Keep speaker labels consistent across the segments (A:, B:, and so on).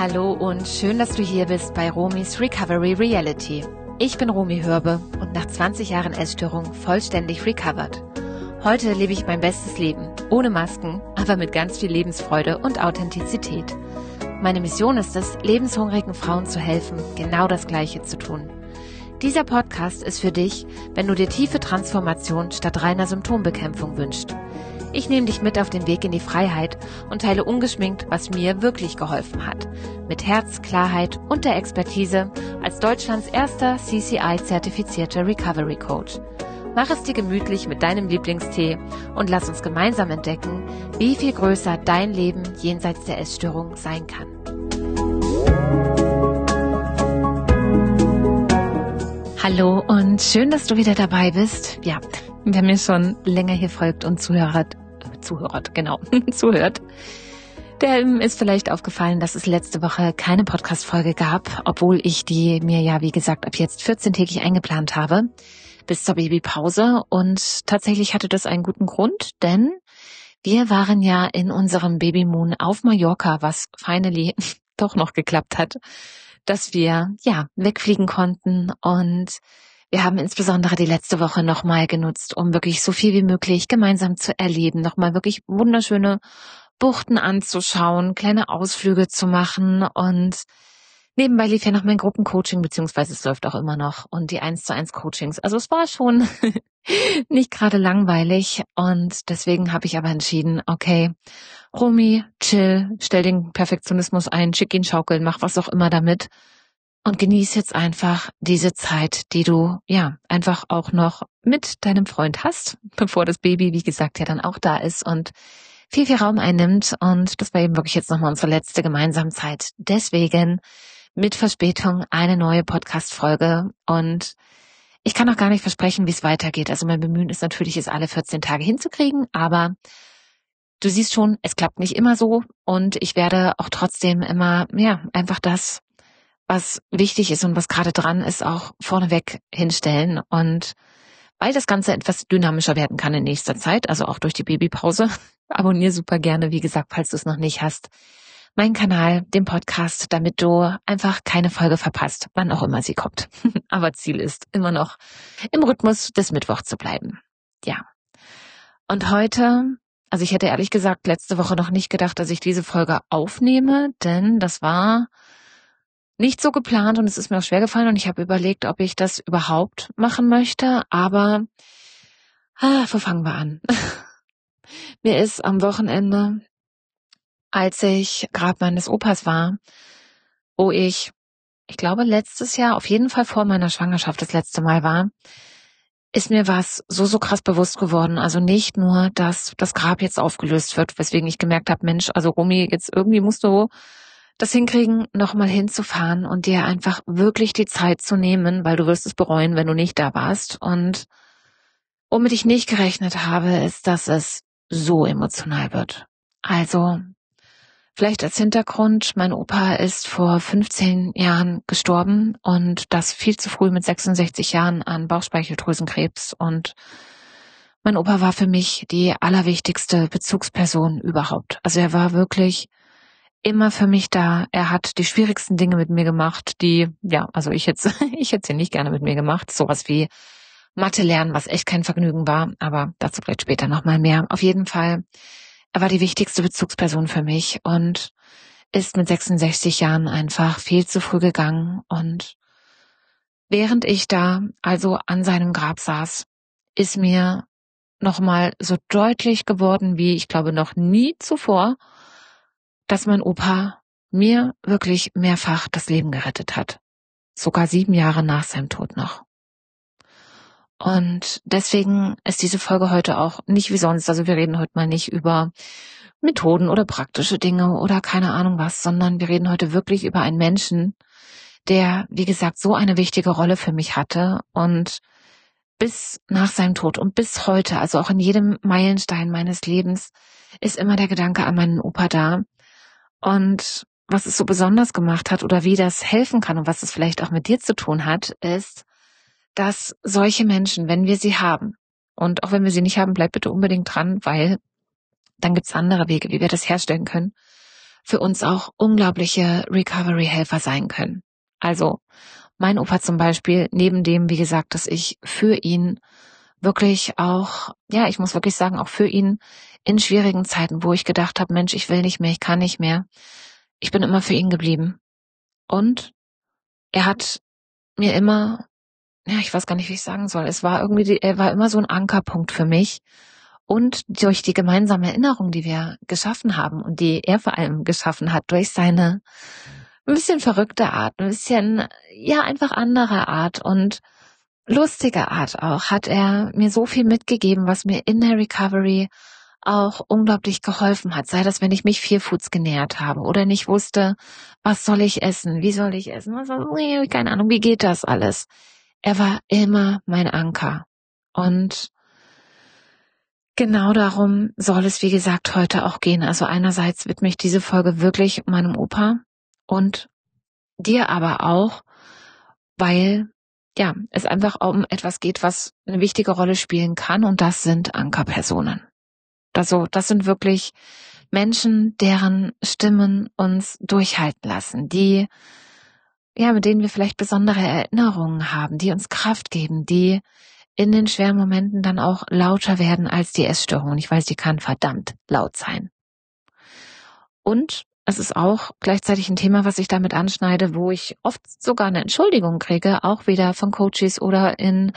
A: Hallo und schön, dass du hier bist bei Romis Recovery Reality. Ich bin Romy Hörbe und nach 20 Jahren Essstörung vollständig recovered. Heute lebe ich mein bestes Leben, ohne Masken, aber mit ganz viel Lebensfreude und Authentizität. Meine Mission ist es, lebenshungrigen Frauen zu helfen, genau das Gleiche zu tun. Dieser Podcast ist für dich, wenn du dir tiefe Transformation statt reiner Symptombekämpfung wünschst. Ich nehme dich mit auf den Weg in die Freiheit und teile ungeschminkt, was mir wirklich geholfen hat. Mit Herz, Klarheit und der Expertise als Deutschlands erster CCI-zertifizierter Recovery Coach. Mach es dir gemütlich mit deinem Lieblingstee und lass uns gemeinsam entdecken, wie viel größer dein Leben jenseits der Essstörung sein kann. Hallo und schön, dass du wieder dabei bist. Ja, wer mir schon länger hier folgt und zuhört, der ist vielleicht aufgefallen, dass es letzte Woche keine Podcast-Folge gab, obwohl ich die mir ja, wie gesagt, ab jetzt 14-tägig eingeplant habe, bis zur Babypause. Und tatsächlich hatte das einen guten Grund, denn wir waren ja in unserem Babymoon auf Mallorca, was finally doch noch geklappt hat, dass wir ja wegfliegen konnten, und wir haben insbesondere die letzte Woche nochmal genutzt, um wirklich so viel wie möglich gemeinsam zu erleben, nochmal wirklich wunderschöne Buchten anzuschauen, kleine Ausflüge zu machen, und nebenbei lief ja noch mein Gruppencoaching, beziehungsweise es läuft auch immer noch, und die 1:1 Coachings. Also es war schon nicht gerade langweilig, und deswegen habe ich aber entschieden, okay, Romy, chill, stell den Perfektionismus ein, schick ihn schaukeln, mach was auch immer damit und genieß jetzt einfach diese Zeit, die du ja einfach auch noch mit deinem Freund hast, bevor das Baby, wie gesagt, ja dann auch da ist und viel, viel Raum einnimmt. Und das war eben wirklich jetzt nochmal unsere letzte gemeinsame Zeit. Deswegen mit Verspätung eine neue Podcast-Folge, und ich kann auch gar nicht versprechen, wie es weitergeht. Also mein Bemühen ist natürlich, es alle 14 Tage hinzukriegen, aber du siehst schon, es klappt nicht immer so, und ich werde auch trotzdem immer, ja, einfach das, was wichtig ist und was gerade dran ist, auch vorneweg hinstellen. Und weil das Ganze etwas dynamischer werden kann in nächster Zeit, also auch durch die Babypause, abonniere super gerne, wie gesagt, falls du es noch nicht hast, meinen Kanal, den Podcast, damit du einfach keine Folge verpasst, wann auch immer sie kommt. Aber Ziel ist immer noch, im Rhythmus des Mittwochs zu bleiben. Ja. Und heute, also ich hätte ehrlich gesagt letzte Woche noch nicht gedacht, dass ich diese Folge aufnehme, denn das war nicht so geplant und es ist mir auch schwer gefallen, und ich habe überlegt, ob ich das überhaupt machen möchte, aber wo fangen wir an? Mir ist am Wochenende, als ich Grab meines Opas war, wo ich glaube letztes Jahr, auf jeden Fall vor meiner Schwangerschaft das letzte Mal war, ist mir was so krass bewusst geworden. Also nicht nur, dass das Grab jetzt aufgelöst wird, weswegen ich gemerkt habe, Mensch, also Romy, jetzt irgendwie musst du das hinkriegen, nochmal hinzufahren und dir einfach wirklich die Zeit zu nehmen, weil du wirst es bereuen, wenn du nicht da warst. Und womit ich nicht gerechnet habe, ist, dass es so emotional wird. Also vielleicht als Hintergrund, mein Opa ist vor 15 Jahren gestorben, und das viel zu früh mit 66 Jahren an Bauchspeicheldrüsenkrebs. Und mein Opa war für mich die allerwichtigste Bezugsperson überhaupt. Also er war wirklich immer für mich da. Er hat die schwierigsten Dinge mit mir gemacht, also ich hätte sie nicht gerne mit mir gemacht. Sowas wie Mathe lernen, was echt kein Vergnügen war, aber dazu vielleicht später nochmal mehr. Auf jeden Fall, er war die wichtigste Bezugsperson für mich und ist mit 66 Jahren einfach viel zu früh gegangen. Und während ich da also an seinem Grab saß, ist mir nochmal so deutlich geworden, wie ich glaube noch nie zuvor, dass mein Opa mir wirklich mehrfach das Leben gerettet hat. Sogar 7 Jahre nach seinem Tod noch. Und deswegen ist diese Folge heute auch nicht wie sonst. Also wir reden heute mal nicht über Methoden oder praktische Dinge oder keine Ahnung was, sondern wir reden heute wirklich über einen Menschen, der, wie gesagt, so eine wichtige Rolle für mich hatte, und bis nach seinem Tod und bis heute, also auch in jedem Meilenstein meines Lebens, ist immer der Gedanke an meinen Opa da. Und was es so besonders gemacht hat oder wie das helfen kann und was es vielleicht auch mit dir zu tun hat, ist, dass solche Menschen, wenn wir sie haben, und auch wenn wir sie nicht haben, bleib bitte unbedingt dran, weil dann gibt's andere Wege, wie wir das herstellen können. für uns auch unglaubliche Recovery-Helfer sein können. Also mein Opa zum Beispiel, neben dem, wie gesagt, dass ich für ihn wirklich auch, ja, ich muss wirklich sagen, auch für ihn in schwierigen Zeiten, wo ich gedacht habe, Mensch, ich will nicht mehr, ich kann nicht mehr. Ich bin immer für ihn geblieben. Und er hat mir immer, ja, ich weiß gar nicht, wie ich sagen soll, er war immer so ein Ankerpunkt für mich. Und durch die gemeinsame Erinnerung, die wir geschaffen haben und die er vor allem geschaffen hat, durch seine ein bisschen verrückte Art, ein bisschen, ja, einfach andere Art und lustige Art auch, hat er mir so viel mitgegeben, was mir in der Recovery auch unglaublich geholfen hat. Sei das, wenn ich mich Fearfoods genährt habe oder nicht wusste, was soll ich essen, wie soll ich essen, keine Ahnung, wie geht das alles? Er war immer mein Anker. Und genau darum soll es, wie gesagt, heute auch gehen. Also einerseits widme ich diese Folge wirklich meinem Opa und dir aber auch, weil ja, es einfach um etwas geht, was eine wichtige Rolle spielen kann, und das sind Ankerpersonen. Also das sind wirklich Menschen, deren Stimmen uns durchhalten lassen, die, ja, mit denen wir vielleicht besondere Erinnerungen haben, die uns Kraft geben, die in den schweren Momenten dann auch lauter werden als die Essstörung. Und ich weiß, die kann verdammt laut sein. Und es ist auch gleichzeitig ein Thema, was ich damit anschneide, wo ich oft sogar eine Entschuldigung kriege, auch wieder von Coaches oder in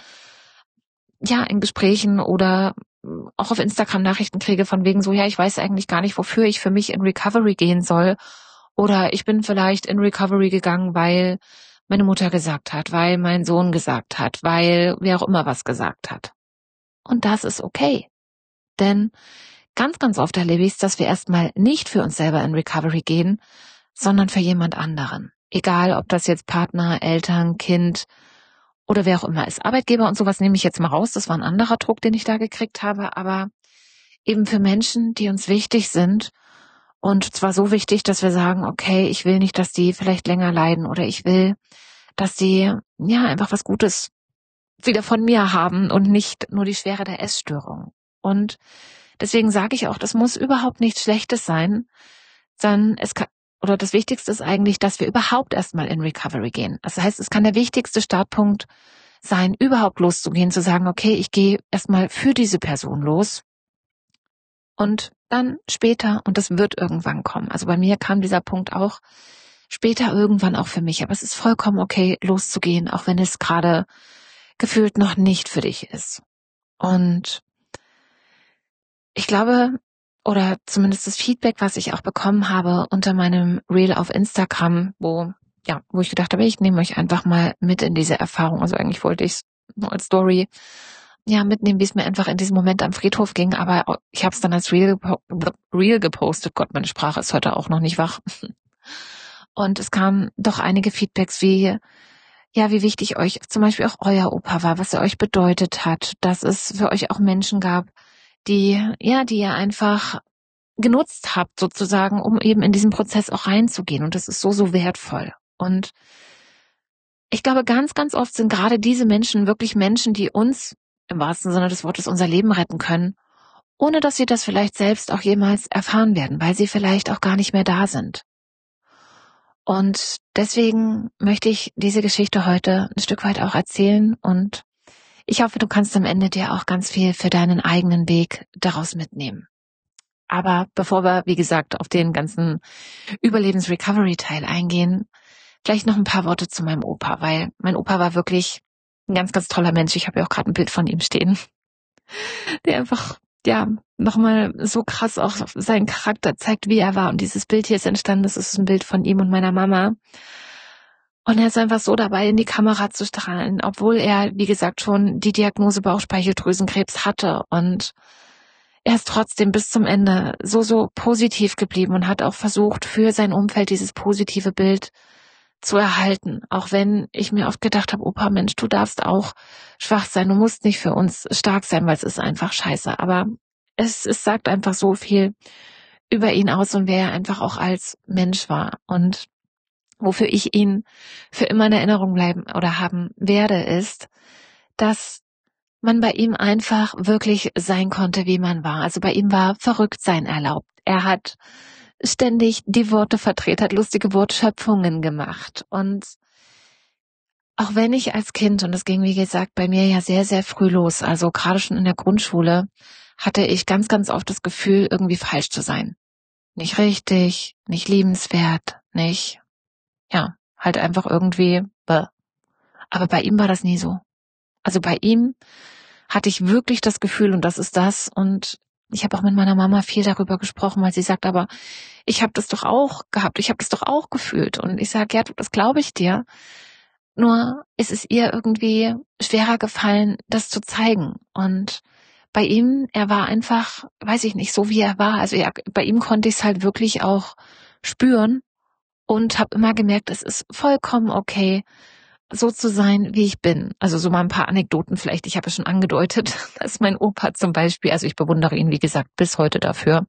A: Gesprächen oder auch auf Instagram Nachrichten kriege von wegen so, ja, ich weiß eigentlich gar nicht, wofür ich für mich in Recovery gehen soll. Oder ich bin vielleicht in Recovery gegangen, weil meine Mutter gesagt hat, weil mein Sohn gesagt hat, weil wer auch immer was gesagt hat. Und das ist okay. Denn ganz, ganz oft erlebe ich es, dass wir erstmal nicht für uns selber in Recovery gehen, sondern für jemand anderen. Egal, ob das jetzt Partner, Eltern, Kind oder wer auch immer ist. Arbeitgeber und sowas nehme ich jetzt mal raus. Das war ein anderer Druck, den ich da gekriegt habe. Aber eben für Menschen, die uns wichtig sind. Und zwar so wichtig, dass wir sagen, okay, ich will nicht, dass die vielleicht länger leiden, oder ich will, dass die einfach was Gutes wieder von mir haben und nicht nur die Schwere der Essstörung. Und deswegen sage ich auch, das muss überhaupt nichts Schlechtes sein, sondern das Wichtigste ist eigentlich, dass wir überhaupt erstmal in Recovery gehen. Das heißt, es kann der wichtigste Startpunkt sein, überhaupt loszugehen, zu sagen, okay, ich gehe erstmal für diese Person los und dann später, und das wird irgendwann kommen. Also bei mir kam dieser Punkt auch später irgendwann auch für mich, aber es ist vollkommen okay, loszugehen, auch wenn es gerade gefühlt noch nicht für dich ist. Und ich glaube, oder zumindest das Feedback, was ich auch bekommen habe unter meinem Reel auf Instagram, wo ich gedacht habe, ich nehme euch einfach mal mit in diese Erfahrung. Also eigentlich wollte ich es nur als Story mitnehmen, wie es mir einfach in diesem Moment am Friedhof ging. Aber ich habe es dann als Reel gepostet. Gott, meine Sprache ist heute auch noch nicht wach. Und es kamen doch einige Feedbacks wie wichtig euch zum Beispiel auch euer Opa war, was er euch bedeutet hat, dass es für euch auch Menschen gab, die ihr einfach genutzt habt sozusagen, um eben in diesen Prozess auch reinzugehen. Und das ist so, so wertvoll. Und ich glaube, ganz, ganz oft sind gerade diese Menschen wirklich Menschen, die uns im wahrsten Sinne des Wortes unser Leben retten können, ohne dass sie das vielleicht selbst auch jemals erfahren werden, weil sie vielleicht auch gar nicht mehr da sind. Und deswegen möchte ich diese Geschichte heute ein Stück weit auch erzählen, und ich hoffe, du kannst am Ende dir auch ganz viel für deinen eigenen Weg daraus mitnehmen. Aber bevor wir, wie gesagt, auf den ganzen Überlebens-Recovery-Teil eingehen, vielleicht noch ein paar Worte zu meinem Opa, weil mein Opa war wirklich ein ganz, ganz toller Mensch. Ich habe ja auch gerade ein Bild von ihm stehen, der einfach, nochmal so krass auch seinen Charakter zeigt, wie er war. Und dieses Bild hier ist entstanden, das ist ein Bild von ihm und meiner Mama. Und er ist einfach so dabei, in die Kamera zu strahlen, obwohl er, wie gesagt, schon die Diagnose Bauchspeicheldrüsenkrebs hatte. Und er ist trotzdem bis zum Ende so, so positiv geblieben und hat auch versucht, für sein Umfeld dieses positive Bild zu erhalten. Auch wenn ich mir oft gedacht habe, Opa, Mensch, du darfst auch schwach sein, du musst nicht für uns stark sein, weil es ist einfach scheiße. Aber es sagt einfach so viel über ihn aus und wer er einfach auch als Mensch war. Und wofür ich ihn für immer in Erinnerung bleiben oder haben werde, ist, dass man bei ihm einfach wirklich sein konnte, wie man war. Also bei ihm war Verrücktsein erlaubt. Er hat ständig die Worte verdreht, hat lustige Wortschöpfungen gemacht. Und auch wenn ich als Kind, und das ging wie gesagt bei mir ja sehr, sehr früh los, also gerade schon in der Grundschule, hatte ich ganz, ganz oft das Gefühl, irgendwie falsch zu sein. Nicht richtig, nicht liebenswert, nicht, ja, halt einfach irgendwie, bäh. Aber bei ihm war das nie so. Also bei ihm hatte ich wirklich das Gefühl, und das ist das, und ich habe auch mit meiner Mama viel darüber gesprochen, weil sie sagt, aber ich habe das doch auch gehabt, ich habe das doch auch gefühlt. Und ich sage, ja, du, das glaube ich dir. Nur ist es ihr irgendwie schwerer gefallen, das zu zeigen. Und bei ihm, er war einfach, weiß ich nicht, so wie er war. Also bei ihm konnte ich es halt wirklich auch spüren und habe immer gemerkt, es ist vollkommen okay, so zu sein, wie ich bin. Also so mal ein paar Anekdoten vielleicht. Ich habe ja schon angedeutet, dass mein Opa zum Beispiel, also ich bewundere ihn, wie gesagt, bis heute dafür,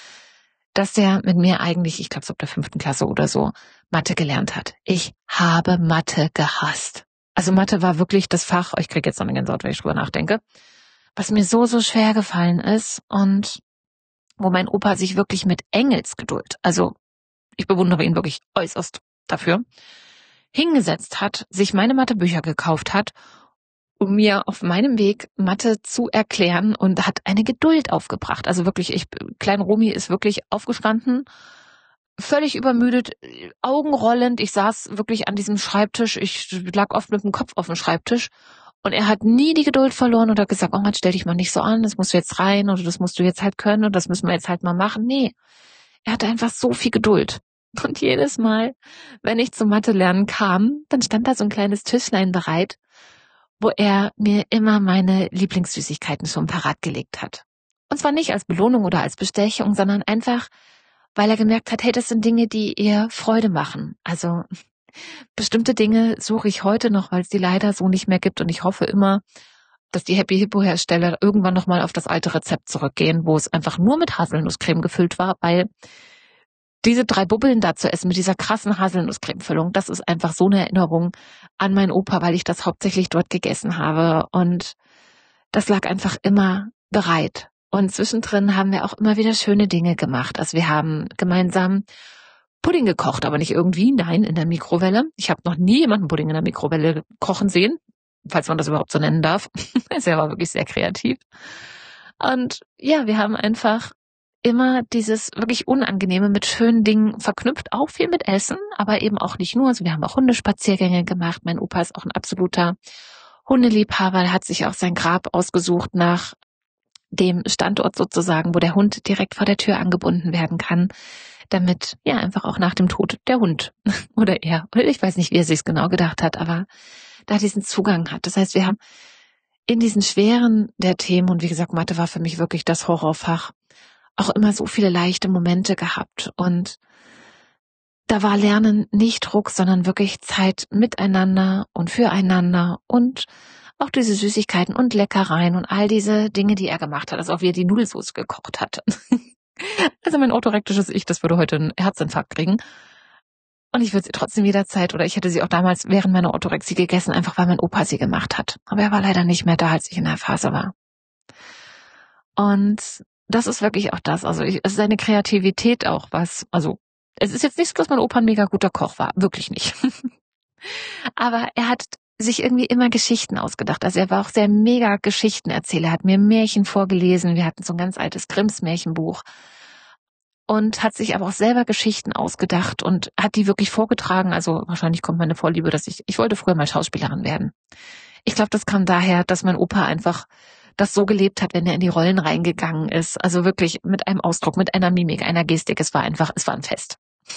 A: dass der mit mir eigentlich, ich glaube so ab der 5. Klasse oder so, Mathe gelernt hat. Ich habe Mathe gehasst. Also Mathe war wirklich das Fach, ich kriege jetzt noch eine Gänsehaut, wenn ich drüber nachdenke, was mir so, so schwer gefallen ist und wo mein Opa sich wirklich mit Engelsgeduld, also ich bewundere ihn wirklich äußerst dafür, hingesetzt hat, sich meine Mathebücher gekauft hat, um mir auf meinem Weg Mathe zu erklären und hat eine Geduld aufgebracht. Also wirklich, Klein Romy ist wirklich aufgestanden, völlig übermüdet, augenrollend. Ich saß wirklich an diesem Schreibtisch. Ich lag oft mit dem Kopf auf dem Schreibtisch. Und er hat nie die Geduld verloren und hat gesagt, oh Mann, stell dich mal nicht so an, das musst du jetzt rein oder das musst du jetzt halt können und das müssen wir jetzt halt mal machen. Nee, er hatte einfach so viel Geduld. Und jedes Mal, wenn ich zum Mathe lernen kam, dann stand da so ein kleines Tischlein bereit, wo er mir immer meine Lieblingssüßigkeiten schon parat gelegt hat. Und zwar nicht als Belohnung oder als Bestechung, sondern einfach, weil er gemerkt hat, hey, das sind Dinge, die ihr Freude machen. Also bestimmte Dinge suche ich heute noch, weil es die leider so nicht mehr gibt. Und ich hoffe immer, dass die Happy Hippo Hersteller irgendwann nochmal auf das alte Rezept zurückgehen, wo es einfach nur mit Haselnusscreme gefüllt war, weil diese 3 Bubbeln da zu essen mit dieser krassen Haselnusscreme-Füllung, das ist einfach so eine Erinnerung an meinen Opa, weil ich das hauptsächlich dort gegessen habe. Und das lag einfach immer bereit. Und zwischendrin haben wir auch immer wieder schöne Dinge gemacht. Also wir haben gemeinsam Pudding gekocht, aber nicht irgendwie, nein, in der Mikrowelle. Ich habe noch nie jemanden Pudding in der Mikrowelle kochen sehen, falls man das überhaupt so nennen darf. Er war wirklich sehr kreativ. Und ja, wir haben einfach immer dieses wirklich Unangenehme mit schönen Dingen verknüpft, auch viel mit Essen, aber eben auch nicht nur. Also wir haben auch Hundespaziergänge gemacht. Mein Opa ist auch ein absoluter Hundeliebhaber. Er hat sich auch sein Grab ausgesucht nach dem Standort sozusagen, wo der Hund direkt vor der Tür angebunden werden kann, damit ja einfach auch nach dem Tod der Hund oder er, oder ich weiß nicht, wie er sich es genau gedacht hat, aber da diesen Zugang hat. Das heißt, wir haben in diesen schweren der Themen, und wie gesagt, Mathe war für mich wirklich das Horrorfach, auch immer so viele leichte Momente gehabt. Und da war Lernen nicht Druck, sondern wirklich Zeit miteinander und füreinander und auch diese Süßigkeiten und Leckereien und all diese Dinge, die er gemacht hat, also auch wie er die Nudelsauce gekocht hat. Also mein orthorektisches Ich, das würde heute einen Herzinfarkt kriegen. Und ich würde sie trotzdem jederzeit, oder ich hätte sie auch damals während meiner Orthorexie gegessen, einfach weil mein Opa sie gemacht hat. Aber er war leider nicht mehr da, als ich in der Phase war. Und das ist wirklich auch das. Also es ist seine Kreativität auch was. Also es ist jetzt nicht so, dass mein Opa ein mega guter Koch war. Wirklich nicht. Aber er hat sich irgendwie immer Geschichten ausgedacht. Also er war auch sehr mega Geschichtenerzähler. Er hat mir Märchen vorgelesen. Wir hatten so ein ganz altes Grimms Märchenbuch. Und hat sich aber auch selber Geschichten ausgedacht und hat die wirklich vorgetragen. Also wahrscheinlich kommt meine Vorliebe, dass ich wollte früher mal Schauspielerin werden. Ich glaube, das kam daher, dass mein Opa einfach das so gelebt hat, wenn er in die Rollen reingegangen ist. Also wirklich mit einem Ausdruck, mit einer Mimik, einer Gestik. Es war ein Fest.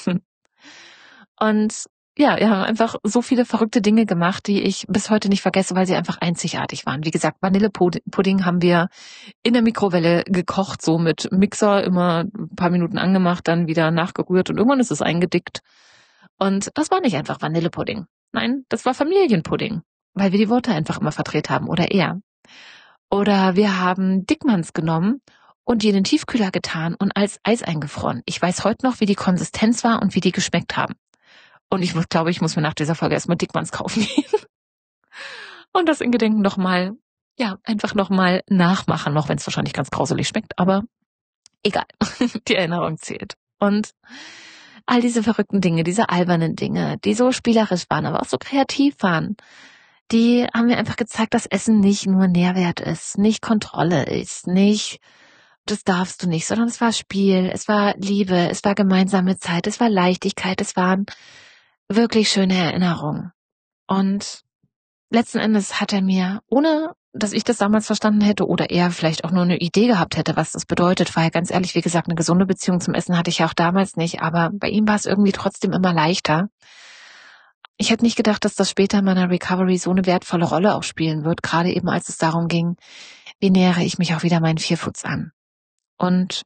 A: Und ja, wir haben einfach so viele verrückte Dinge gemacht, die ich bis heute nicht vergesse, weil sie einfach einzigartig waren. Wie gesagt, Vanillepudding haben wir in der Mikrowelle gekocht, so mit Mixer, immer ein paar Minuten angemacht, dann wieder nachgerührt und irgendwann ist es eingedickt. Und das war nicht einfach Vanillepudding. Nein, das war Familienpudding, weil wir die Worte einfach immer verdreht haben oder er. Oder wir haben Dickmanns genommen und die in den Tiefkühler getan und als Eis eingefroren. Ich weiß heute noch, wie die Konsistenz war und wie die geschmeckt haben. Und ich glaube, ich muss mir nach dieser Folge erstmal Dickmanns kaufen gehen. Und das in Gedenken nochmal, ja, einfach nochmal nachmachen, auch wenn es wahrscheinlich ganz grauselig schmeckt, aber egal. Die Erinnerung zählt. und all diese verrückten Dinge, diese albernen Dinge, die so spielerisch waren, aber auch so kreativ waren, die haben mir einfach gezeigt, dass Essen nicht nur Nährwert ist, nicht Kontrolle ist, nicht das darfst du nicht, sondern es war Spiel, es war Liebe, es war gemeinsame Zeit, es war Leichtigkeit, es waren wirklich schöne Erinnerungen. Und letzten Endes hat er mir, ohne dass ich das damals verstanden hätte oder er vielleicht auch nur eine Idee gehabt hätte, was das bedeutet, weil ganz ehrlich, wie gesagt, eine gesunde Beziehung zum Essen hatte ich ja auch damals nicht, aber bei ihm war es irgendwie trotzdem immer leichter. Ich hätte nicht gedacht, dass das später in meiner Recovery so eine wertvolle Rolle auch spielen wird, gerade eben als es darum ging, wie nähere ich mich auch wieder meinen Vierfuß an. Und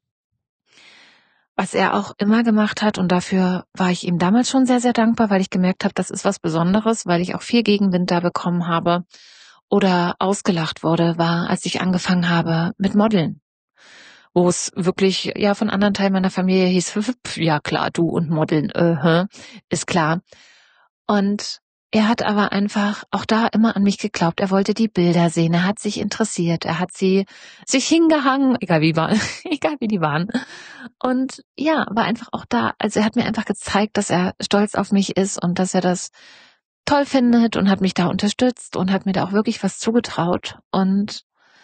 A: was er auch immer gemacht hat, und dafür war ich ihm damals schon sehr, sehr dankbar, weil ich gemerkt habe, das ist was Besonderes, weil ich auch viel Gegenwind da bekommen habe oder ausgelacht wurde, war, als ich angefangen habe mit Modeln, wo es wirklich ja von anderen Teilen meiner Familie hieß, ja klar, du und Modeln, ist klar. Und er hat aber einfach auch da immer an mich geglaubt. Er wollte die Bilder sehen, er hat sich interessiert, er hat sie sich hingehangen, egal wie die waren. Und ja, war einfach auch da. Also er hat mir einfach gezeigt, dass er stolz auf mich ist und dass er das toll findet und hat mich da unterstützt und hat mir da auch wirklich was zugetraut. Und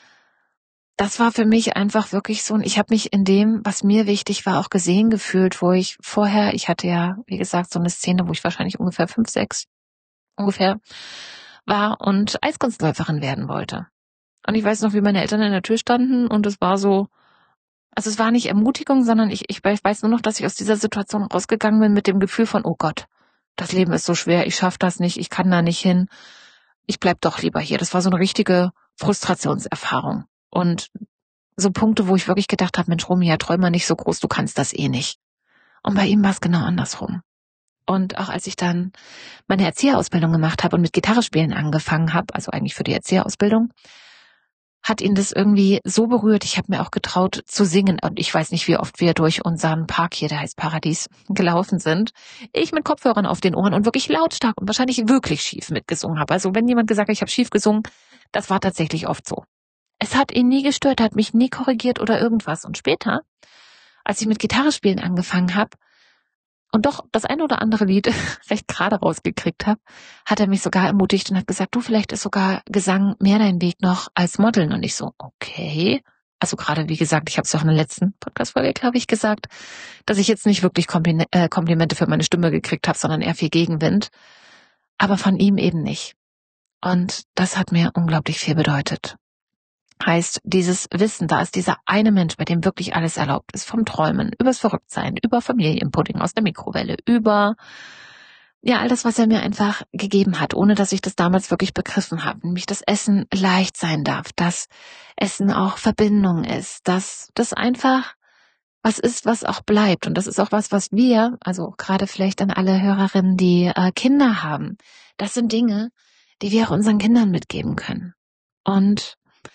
A: das war für mich einfach wirklich so, und ich habe mich in dem, was mir wichtig war, auch gesehen gefühlt, wo ich vorher, ich hatte ja, wie gesagt, so eine Szene, wo ich wahrscheinlich ungefähr 5, 6 ungefähr war und Eiskunstläuferin werden wollte. Und ich weiß noch, wie meine Eltern in der Tür standen und es war so, also es war nicht Ermutigung, sondern ich weiß nur noch, dass ich aus dieser Situation rausgegangen bin mit dem Gefühl von, oh Gott, das Leben ist so schwer, ich schaffe das nicht, ich kann da nicht hin, ich bleib doch lieber hier. Das war so eine richtige Frustrationserfahrung. Und so Punkte, wo ich wirklich gedacht habe, Mensch, Romy, ja, träum mal nicht so groß, du kannst das eh nicht. Und bei ihm war es genau andersrum. Und auch als ich dann meine Erzieherausbildung gemacht habe und mit Gitarre spielen angefangen habe, also eigentlich für die Erzieherausbildung, hat ihn das irgendwie so berührt. Ich habe mir auch getraut zu singen. Und ich weiß nicht, wie oft wir durch unseren Park hier, der heißt Paradies, gelaufen sind. Ich mit Kopfhörern auf den Ohren und wirklich lautstark und wahrscheinlich wirklich schief mitgesungen habe. Also wenn jemand gesagt hat, ich habe schief gesungen, das war tatsächlich oft so. Es hat ihn nie gestört, hat mich nie korrigiert oder irgendwas. Und später, als ich mit Gitarre spielen angefangen habe, und doch das eine oder andere Lied recht gerade rausgekriegt habe, hat er mich sogar ermutigt und hat gesagt, du, vielleicht ist sogar Gesang mehr dein Weg noch als Modeln. Und ich so, okay. Also gerade, wie gesagt, ich habe es auch in der letzten Podcast-Folge, glaube ich, gesagt, dass ich jetzt nicht wirklich Komplimente für meine Stimme gekriegt habe, sondern eher viel Gegenwind. Aber von ihm eben nicht. Und das hat mir unglaublich viel bedeutet. Heißt, dieses Wissen, da ist dieser eine Mensch, bei dem wirklich alles erlaubt ist, vom Träumen, übers Verrücktsein, über Familienpudding aus der Mikrowelle, über ja all das, was er mir einfach gegeben hat, ohne dass ich das damals wirklich begriffen habe, nämlich dass Essen leicht sein darf, dass Essen auch Verbindung ist, dass das einfach was ist, was auch bleibt. Und das ist auch was wir, also gerade vielleicht an alle Hörerinnen, die Kinder haben, das sind Dinge, die wir auch unseren Kindern mitgeben können. Und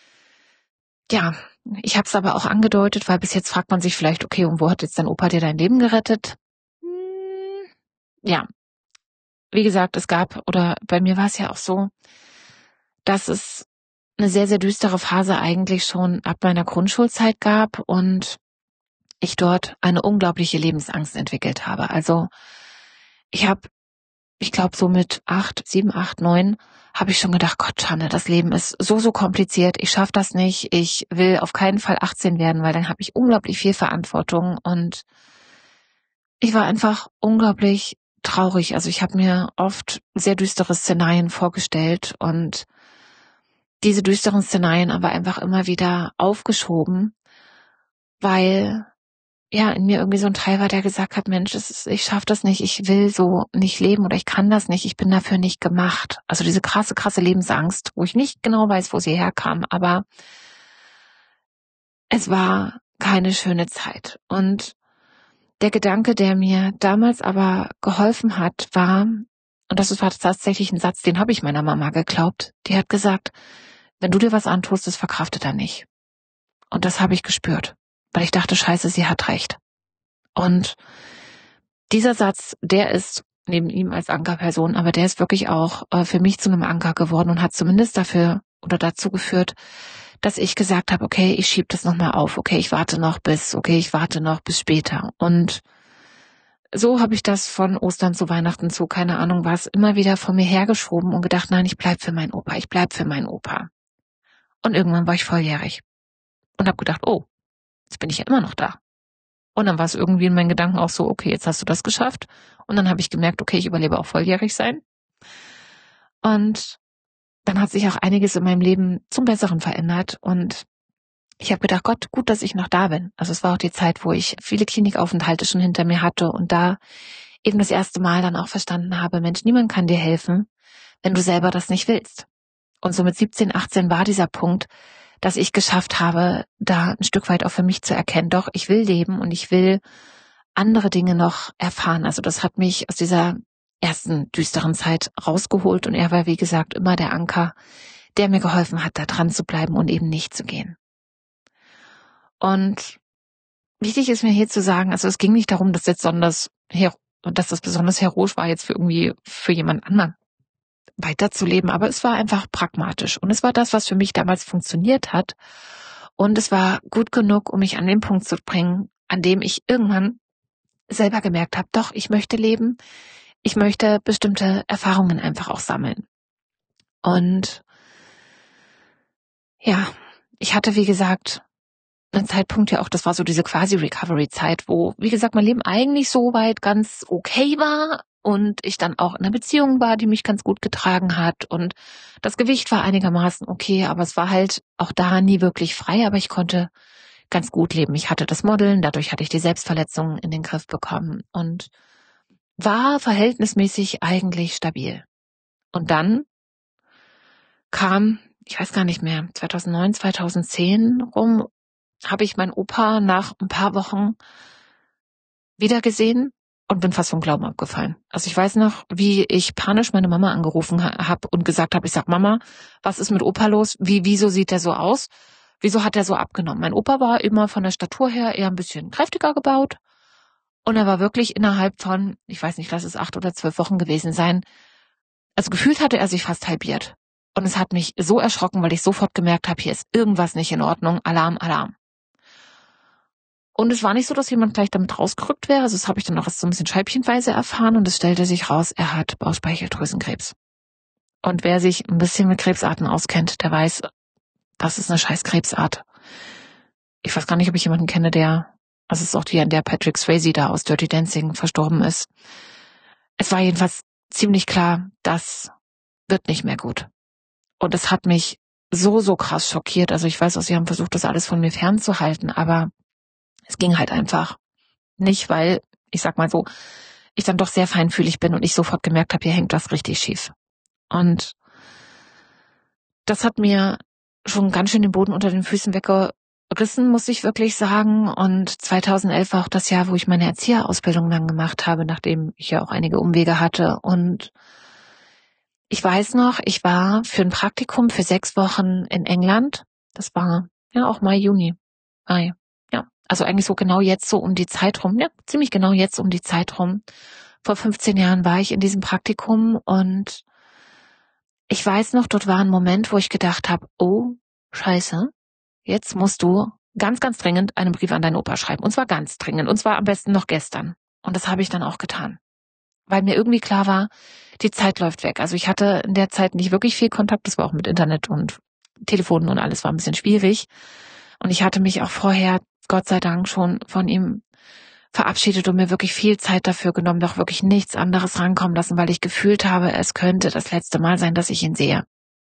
A: ja, ich habe es aber auch angedeutet, weil bis jetzt fragt man sich vielleicht, okay, und wo hat jetzt dein Opa dir dein Leben gerettet? Ja, wie gesagt, es gab, oder bei mir war es ja auch so, dass es eine sehr, sehr düstere Phase eigentlich schon ab meiner Grundschulzeit gab und ich dort eine unglaubliche Lebensangst entwickelt habe. Also ich glaube so mit 7, 8, 9 habe ich schon gedacht, Gott, Schanne, das Leben ist so, so kompliziert. Ich schaffe das nicht. Ich will auf keinen Fall 18 werden, weil dann habe ich unglaublich viel Verantwortung. Und ich war einfach unglaublich traurig. Also ich habe mir oft sehr düstere Szenarien vorgestellt und diese düsteren Szenarien aber einfach immer wieder aufgeschoben, weil ja in mir irgendwie so ein Teil war, der gesagt hat, Mensch, ich schaffe das nicht, ich will so nicht leben oder ich kann das nicht, ich bin dafür nicht gemacht. Also diese krasse Lebensangst, wo ich nicht genau weiß, wo sie herkam, aber es war keine schöne Zeit. Und der Gedanke, der mir damals aber geholfen hat, war, und das war tatsächlich ein Satz, den habe ich meiner Mama geglaubt, die hat gesagt, wenn du dir was antust, das verkraftet er nicht. Und das habe ich gespürt, weil ich dachte, scheiße, sie hat recht. Und dieser Satz, der ist neben ihm als Ankerperson, aber der ist wirklich auch für mich zu einem Anker geworden und hat zumindest dafür oder dazu geführt, dass ich gesagt habe, okay, ich schiebe das nochmal auf, okay, ich warte noch bis später. Und so habe ich das von Ostern zu Weihnachten zu, keine Ahnung was, immer wieder vor mir hergeschoben und gedacht, nein, ich bleib für meinen Opa, ich bleib für meinen Opa. Und irgendwann war ich volljährig und habe gedacht, oh, jetzt bin ich ja immer noch da. Und dann war es irgendwie in meinen Gedanken auch so, okay, jetzt hast du das geschafft. Und dann habe ich gemerkt, okay, ich überlebe auch volljährig sein. Und dann hat sich auch einiges in meinem Leben zum Besseren verändert. Und ich habe gedacht, Gott, gut, dass ich noch da bin. Also es war auch die Zeit, wo ich viele Klinikaufenthalte schon hinter mir hatte und da eben das erste Mal dann auch verstanden habe, Mensch, niemand kann dir helfen, wenn du selber das nicht willst. Und so mit 17, 18 war dieser Punkt, dass ich geschafft habe, da ein Stück weit auch für mich zu erkennen, doch, ich will leben und ich will andere Dinge noch erfahren. Also das hat mich aus dieser ersten düsteren Zeit rausgeholt und er war, wie gesagt, immer der Anker, der mir geholfen hat, da dran zu bleiben und eben nicht zu gehen. Und wichtig ist mir hier zu sagen, also es ging nicht darum, dass das besonders heroisch war, jetzt für jemand anderen weiterzuleben, aber es war einfach pragmatisch und es war das, was für mich damals funktioniert hat und es war gut genug, um mich an den Punkt zu bringen, an dem ich irgendwann selber gemerkt habe, doch, ich möchte leben, ich möchte bestimmte Erfahrungen einfach auch sammeln. Und ja, ich hatte, wie gesagt, einen Zeitpunkt ja auch, das war so diese quasi Recovery-Zeit, wo, wie gesagt, mein Leben eigentlich so weit ganz okay war und ich dann auch in einer Beziehung war, die mich ganz gut getragen hat und das Gewicht war einigermaßen okay, aber es war halt auch da nie wirklich frei, aber ich konnte ganz gut leben. Ich hatte das Modeln, dadurch hatte ich die Selbstverletzungen in den Griff bekommen und war verhältnismäßig eigentlich stabil. Und dann kam, ich weiß gar nicht mehr, 2009, 2010 rum, habe ich meinen Opa nach ein paar Wochen wiedergesehen und bin fast vom Glauben abgefallen. Also ich weiß noch, wie ich panisch meine Mama angerufen habe und gesagt habe, ich sag, Mama, was ist mit Opa los? Wieso sieht der so aus? Wieso hat er so abgenommen? Mein Opa war immer von der Statur her eher ein bisschen kräftiger gebaut und er war wirklich innerhalb von, ich weiß nicht, lass es 8 oder 12 Wochen gewesen sein. Also gefühlt hatte er sich fast halbiert. Und es hat mich so erschrocken, weil ich sofort gemerkt habe, hier ist irgendwas nicht in Ordnung. Alarm, Alarm. Und es war nicht so, dass jemand gleich damit rausgerückt wäre. Also das habe ich dann auch erst so ein bisschen scheibchenweise erfahren. Und es stellte sich raus, er hat Bauchspeicheldrüsenkrebs. Und wer sich ein bisschen mit Krebsarten auskennt, der weiß, das ist eine scheiß Krebsart. Ich weiß gar nicht, ob ich jemanden kenne, also es ist auch die, an der Patrick Swayze da aus Dirty Dancing verstorben ist. Es war jedenfalls ziemlich klar, das wird nicht mehr gut. Und es hat mich so krass schockiert. Also ich weiß auch, sie haben versucht, das alles von mir fernzuhalten, aber es ging halt einfach nicht, weil, ich sag mal so, ich dann doch sehr feinfühlig bin und ich sofort gemerkt habe, hier hängt was richtig schief. Und das hat mir schon ganz schön den Boden unter den Füßen weggerissen, muss ich wirklich sagen. Und 2011 war auch das Jahr, wo ich meine Erzieherausbildung dann gemacht habe, nachdem ich ja auch einige Umwege hatte. Und ich weiß noch, ich war für ein Praktikum für 6 Wochen in England. Das war ja auch Mai, Juni. Mai. Ja, also eigentlich so genau jetzt so um die Zeit rum. Ja, ziemlich genau jetzt um die Zeit rum. Vor 15 Jahren war ich in diesem Praktikum und ich weiß noch, dort war ein Moment, wo ich gedacht habe, oh, Scheiße, jetzt musst du ganz, ganz dringend einen Brief an deinen Opa schreiben. Und zwar ganz dringend. Und zwar am besten noch gestern. Und das habe ich dann auch getan. Weil mir irgendwie klar war, die Zeit läuft weg. Also ich hatte in der Zeit nicht wirklich viel Kontakt. Das war auch mit Internet und Telefonen und alles war ein bisschen schwierig. Und ich hatte mich auch vorher, Gott sei Dank, schon von ihm verabschiedet und mir wirklich viel Zeit dafür genommen, doch wirklich nichts anderes rankommen lassen, weil ich gefühlt habe, es könnte das letzte Mal sein, dass ich ihn sehe.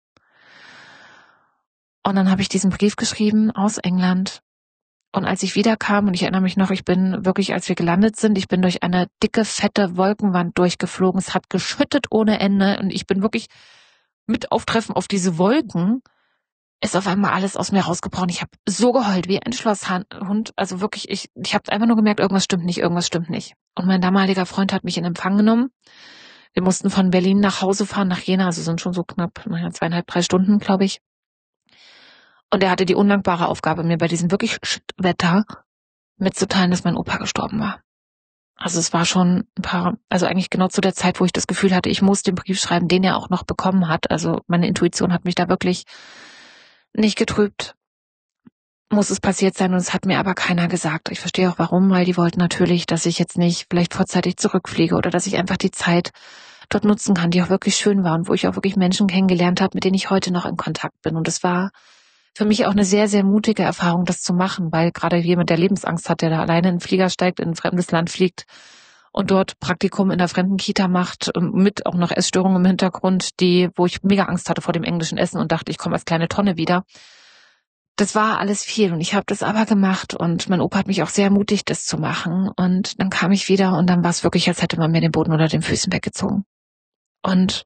A: Und dann habe ich diesen Brief geschrieben aus England. Und als ich wiederkam, und ich erinnere mich noch, ich bin wirklich, als wir gelandet sind, ich bin durch eine dicke, fette Wolkenwand durchgeflogen. Es hat geschüttet ohne Ende und ich bin wirklich mit Auftreffen auf diese Wolken, ist auf einmal alles aus mir rausgebrochen. Ich habe so geheult wie ein Schlosshund. Also wirklich, ich habe einfach nur gemerkt, irgendwas stimmt nicht, irgendwas stimmt nicht. Und mein damaliger Freund hat mich in Empfang genommen. Wir mussten von Berlin nach Hause fahren, nach Jena, also sind schon so knapp 2,5, 3 Stunden, glaube ich. Und er hatte die undankbare Aufgabe, mir bei diesem wirklich Wetter mitzuteilen, dass mein Opa gestorben war. Also es war schon also eigentlich genau zu der Zeit, wo ich das Gefühl hatte, ich muss den Brief schreiben, den er auch noch bekommen hat. Also meine Intuition hat mich da wirklich nicht getrübt. muss es passiert sein und es hat mir aber keiner gesagt. Ich verstehe auch warum, weil die wollten natürlich, dass ich jetzt nicht vielleicht vorzeitig zurückfliege oder dass ich einfach die Zeit dort nutzen kann, die auch wirklich schön war und wo ich auch wirklich Menschen kennengelernt habe, mit denen ich heute noch in Kontakt bin. Und es war für mich auch eine sehr, sehr mutige Erfahrung, das zu machen, weil gerade jemand, der Lebensangst hat, der da alleine in den Flieger steigt, in ein fremdes Land fliegt und dort Praktikum in einer fremden Kita macht, mit auch noch Essstörungen im Hintergrund, wo ich mega Angst hatte vor dem englischen Essen und dachte, ich komme als kleine Tonne wieder. Das war alles viel und ich habe das aber gemacht und mein Opa hat mich auch sehr ermutigt, das zu machen. Und dann kam ich wieder und dann war es wirklich, als hätte man mir den Boden unter den Füßen weggezogen. Und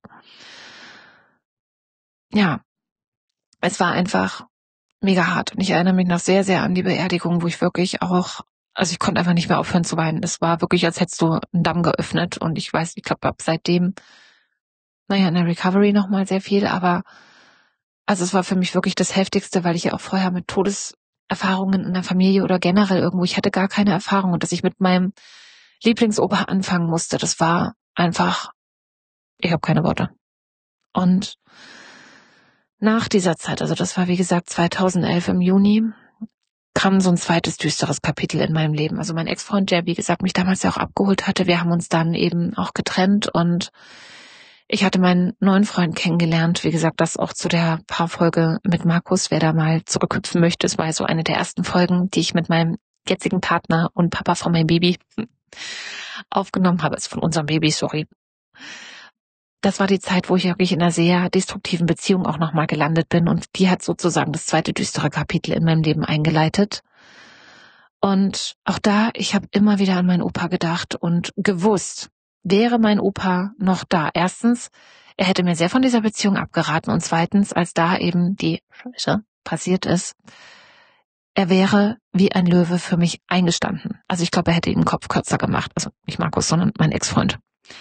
A: ja, es war einfach mega hart. Und ich erinnere mich noch sehr, sehr an die Beerdigung, wo ich wirklich auch, also ich konnte einfach nicht mehr aufhören zu weinen. Es war wirklich, als hättest du einen Damm geöffnet. Und ich glaube, ab seitdem, in der Recovery nochmal sehr viel, aber also es war für mich wirklich das Heftigste, weil ich ja auch vorher mit Todeserfahrungen in der Familie oder generell irgendwo, ich hatte gar keine Erfahrung. Und dass ich mit meinem Lieblingsopa anfangen musste, das war einfach, ich habe keine Worte. Und nach dieser Zeit, also das war wie gesagt 2011 im Juni, kam so ein zweites düsteres Kapitel in meinem Leben. Also mein Ex-Freund, der wie gesagt mich damals ja auch abgeholt hatte, wir haben uns dann eben auch getrennt und ich hatte meinen neuen Freund kennengelernt. Wie gesagt, das auch zu der Paarfolge mit Markus, wer da mal zurückhüpfen möchte. Es war so eine der ersten Folgen, die ich mit meinem jetzigen Partner und Papa von meinem Baby aufgenommen habe. Also von unserem Baby, sorry. Das war die Zeit, wo ich wirklich in einer sehr destruktiven Beziehung auch nochmal gelandet bin. Und die hat sozusagen das zweite düstere Kapitel in meinem Leben eingeleitet. Und auch da, ich habe immer wieder an meinen Opa gedacht und gewusst, wäre mein Opa noch da. Erstens, er hätte mir sehr von dieser Beziehung abgeraten. Und zweitens, als da eben die Scheiße passiert ist, er wäre wie ein Löwe für mich eingestanden. Also ich glaube, er hätte den Kopf kürzer gemacht. Also nicht Markus, sondern mein Ex-Freund.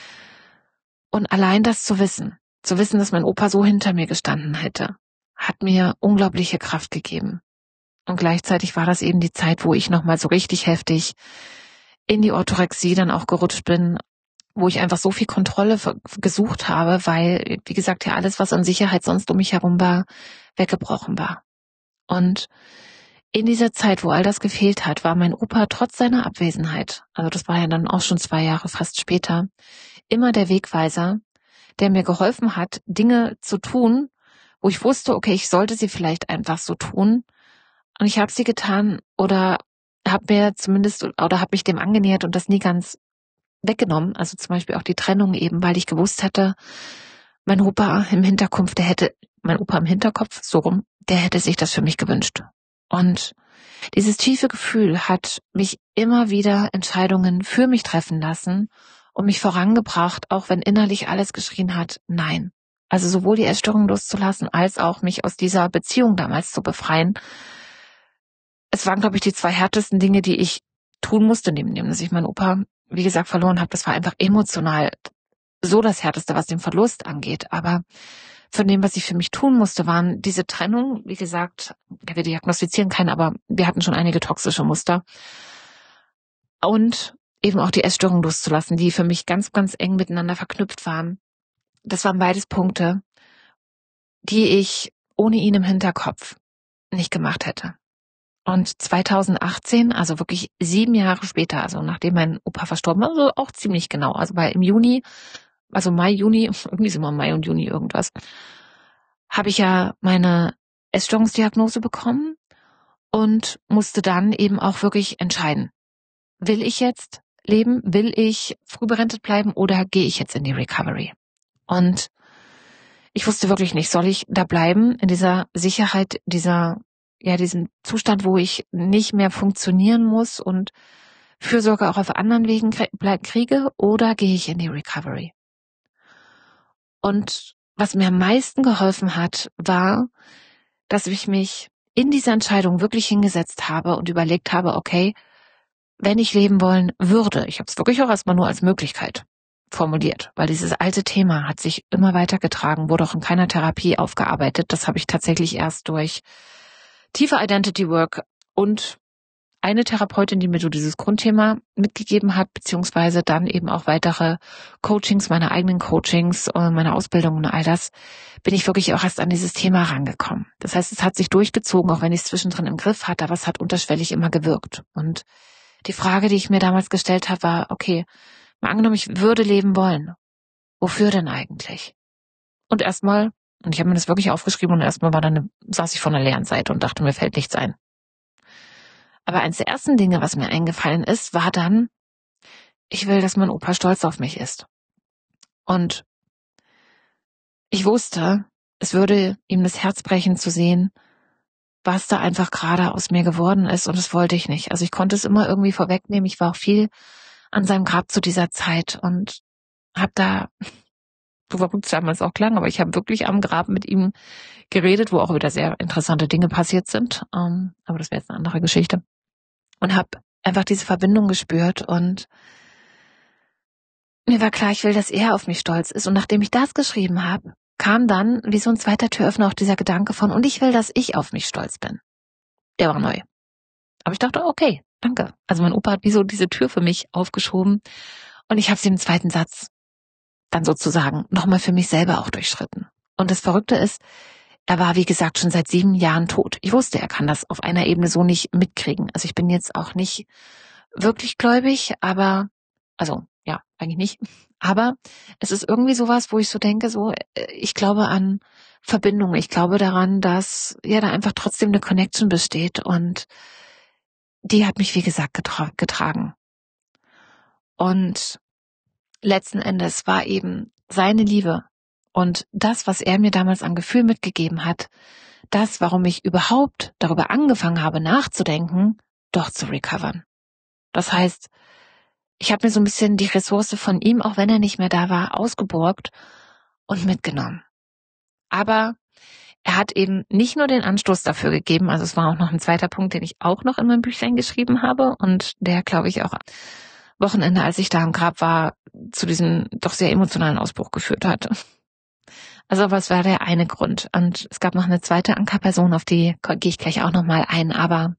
A: Und allein das zu wissen, dass mein Opa so hinter mir gestanden hätte, hat mir unglaubliche Kraft gegeben. Und gleichzeitig war das eben die Zeit, wo ich nochmal so richtig heftig in die Orthorexie dann auch gerutscht bin, wo ich einfach so viel Kontrolle gesucht habe, weil, wie gesagt, ja alles, was an Sicherheit sonst um mich herum war, weggebrochen war. Und in dieser Zeit, wo all das gefehlt hat, war mein Opa trotz seiner Abwesenheit, also das war ja dann auch schon 2 Jahre fast später, immer der Wegweiser, der mir geholfen hat, Dinge zu tun, wo ich wusste, okay, ich sollte sie vielleicht einfach so tun. Und ich habe sie getan oder habe mich dem angenähert und das nie ganz weggenommen. Also zum Beispiel auch die Trennung eben, weil ich gewusst hatte, mein Opa im Hinterkopf, der hätte sich das für mich gewünscht. Und dieses tiefe Gefühl hat mich immer wieder Entscheidungen für mich treffen lassen und mich vorangebracht, auch wenn innerlich alles geschrien hat, nein. Also sowohl die Essstörung loszulassen, als auch mich aus dieser Beziehung damals zu befreien. Es waren, glaube ich, die 2 härtesten Dinge, die ich tun musste, neben dem, dass ich meinen Opa, wie gesagt, verloren habe. Das war einfach emotional so das Härteste, was den Verlust angeht. Aber von dem, was ich für mich tun musste, waren diese Trennung, wie gesagt, wir diagnostizieren keinen, aber wir hatten schon einige toxische Muster. Und eben auch die Essstörung loszulassen, die für mich ganz, ganz eng miteinander verknüpft waren. Das waren beides Punkte, die ich ohne ihn im Hinterkopf nicht gemacht hätte. Und 2018, also wirklich 7 Jahre später, also nachdem mein Opa verstorben war, also auch ziemlich genau, also weil im Juni, also Mai, Juni, irgendwie sind wir Mai und Juni irgendwas, habe ich ja meine Essstörungsdiagnose bekommen und musste dann eben auch wirklich entscheiden. Will ich jetzt leben? Will ich früh berentet bleiben oder gehe ich jetzt in die Recovery? Und ich wusste wirklich nicht, soll ich da bleiben in dieser Sicherheit, diesem Zustand, wo ich nicht mehr funktionieren muss und Fürsorge auch auf anderen Wegen kriege, oder gehe ich in die Recovery? Und was mir am meisten geholfen hat, war, dass ich mich in dieser Entscheidung wirklich hingesetzt habe und überlegt habe, okay, wenn ich leben wollen würde, ich habe es wirklich auch erstmal nur als Möglichkeit formuliert, weil dieses alte Thema hat sich immer weitergetragen, wurde auch in keiner Therapie aufgearbeitet. Das habe ich tatsächlich erst durch tiefe Identity Work und eine Therapeutin, die mir so dieses Grundthema mitgegeben hat, beziehungsweise dann eben auch weitere Coachings, meine eigenen Coachings, meine Ausbildung und all das, bin ich wirklich auch erst an dieses Thema rangekommen. Das heißt, es hat sich durchgezogen, auch wenn ich es zwischendrin im Griff hatte, aber es hat unterschwellig immer gewirkt. Und die Frage, die ich mir damals gestellt habe, war, okay, mal angenommen, ich würde leben wollen. Wofür denn eigentlich? Und erstmal, und ich habe mir das wirklich aufgeschrieben und erstmal saß ich vor einer leeren Seite und dachte, mir fällt nichts ein. Aber eines der ersten Dinge, was mir eingefallen ist, war dann, ich will, dass mein Opa stolz auf mich ist. Und ich wusste, es würde ihm das Herz brechen zu sehen, was da einfach gerade aus mir geworden ist, und das wollte ich nicht. Also ich konnte es immer irgendwie vorwegnehmen. Ich war auch viel an seinem Grab zu dieser Zeit und habe da, so verrückt es damals auch klang, aber ich habe wirklich am Grab mit ihm geredet, wo auch wieder sehr interessante Dinge passiert sind. Aber das wäre jetzt eine andere Geschichte. Und habe einfach diese Verbindung gespürt und mir war klar, ich will, dass er auf mich stolz ist. Und nachdem ich das geschrieben habe, kam dann wie so ein zweiter Türöffner auch dieser Gedanke von, und ich will, dass ich auf mich stolz bin. Der war neu. Aber ich dachte, okay, danke. Also mein Opa hat wie so diese Tür für mich aufgeschoben und ich habe sie im zweiten Satz dann sozusagen nochmal für mich selber auch durchschritten. Und das Verrückte ist, er war, wie gesagt, schon seit 7 Jahren tot. Ich wusste, er kann das auf einer Ebene so nicht mitkriegen. Also ich bin jetzt auch nicht wirklich gläubig, aber, also ja, eigentlich nicht. Aber es ist irgendwie sowas, wo ich so denke, ich glaube an Verbindung. Ich glaube daran, dass ja da einfach trotzdem eine Connection besteht, und die hat mich, wie gesagt, getragen. Und letzten Endes war eben seine Liebe und das, was er mir damals an Gefühl mitgegeben hat, das, warum ich überhaupt darüber angefangen habe nachzudenken, doch zu recovern. Das heißt, ich habe mir so ein bisschen die Ressource von ihm, auch wenn er nicht mehr da war, ausgeborgt und mitgenommen. Aber er hat eben nicht nur den Anstoß dafür gegeben, also es war auch noch ein zweiter Punkt, den ich auch noch in meinem Büchlein geschrieben habe und der, glaube ich, auch Wochenende, als ich da am Grab war, zu diesem doch sehr emotionalen Ausbruch geführt hat. Also was war der eine Grund? Und es gab noch eine zweite Ankerperson, auf die gehe ich gleich auch nochmal ein, aber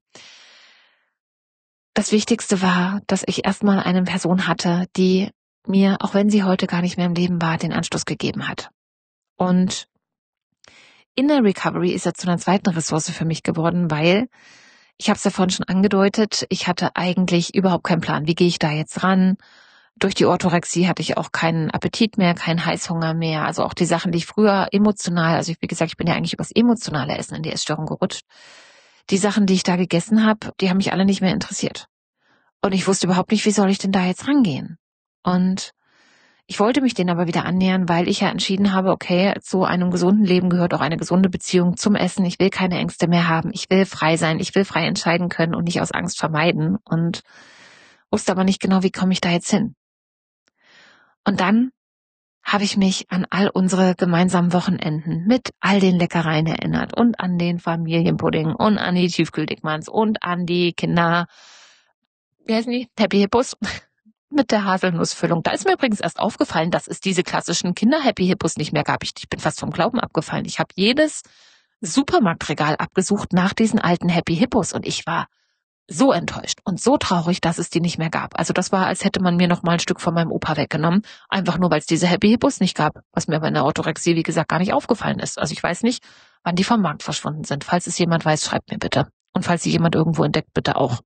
A: das Wichtigste war, dass ich erstmal eine Person hatte, die mir, auch wenn sie heute gar nicht mehr im Leben war, den Anstoß gegeben hat. Und in der Recovery ist er zu einer zweiten Ressource für mich geworden, weil, ich habe es ja vorhin schon angedeutet, ich hatte eigentlich überhaupt keinen Plan. Wie gehe ich da jetzt ran? Durch die Orthorexie hatte ich auch keinen Appetit mehr, keinen Heißhunger mehr. Also auch die Sachen, die ich früher emotional, also wie gesagt, ich bin ja eigentlich übers emotionale Essen in die Essstörung gerutscht. Die Sachen, die ich da gegessen habe, die haben mich alle nicht mehr interessiert. Und ich wusste überhaupt nicht, wie soll ich denn da jetzt rangehen? Und ich wollte mich denen aber wieder annähern, weil ich ja entschieden habe, okay, zu einem gesunden Leben gehört auch eine gesunde Beziehung zum Essen. Ich will keine Ängste mehr haben. Ich will frei sein. Ich will frei entscheiden können und nicht aus Angst vermeiden. Und wusste aber nicht genau, wie komme ich da jetzt hin. Und dann habe ich mich an all unsere gemeinsamen Wochenenden mit all den Leckereien erinnert und an den Familienpudding und an die Tiefkühldickmanns und an die Kinder, wie heißen die? Happy Hippos mit der Haselnussfüllung. Da ist mir übrigens erst aufgefallen, dass es diese klassischen Kinder-Happy Hippos nicht mehr gab. Ich bin fast vom Glauben abgefallen. Ich habe jedes Supermarktregal abgesucht nach diesen alten Happy Hippos und ich war so enttäuscht und so traurig, dass es die nicht mehr gab. Also das war, als hätte man mir noch mal ein Stück von meinem Opa weggenommen, einfach nur, weil es diese Happy Hippos nicht gab, was mir bei einer Orthorexie, wie gesagt, gar nicht aufgefallen ist. Also ich weiß nicht, wann die vom Markt verschwunden sind. Falls es jemand weiß, schreibt mir bitte. Und falls sie jemand irgendwo entdeckt, bitte auch.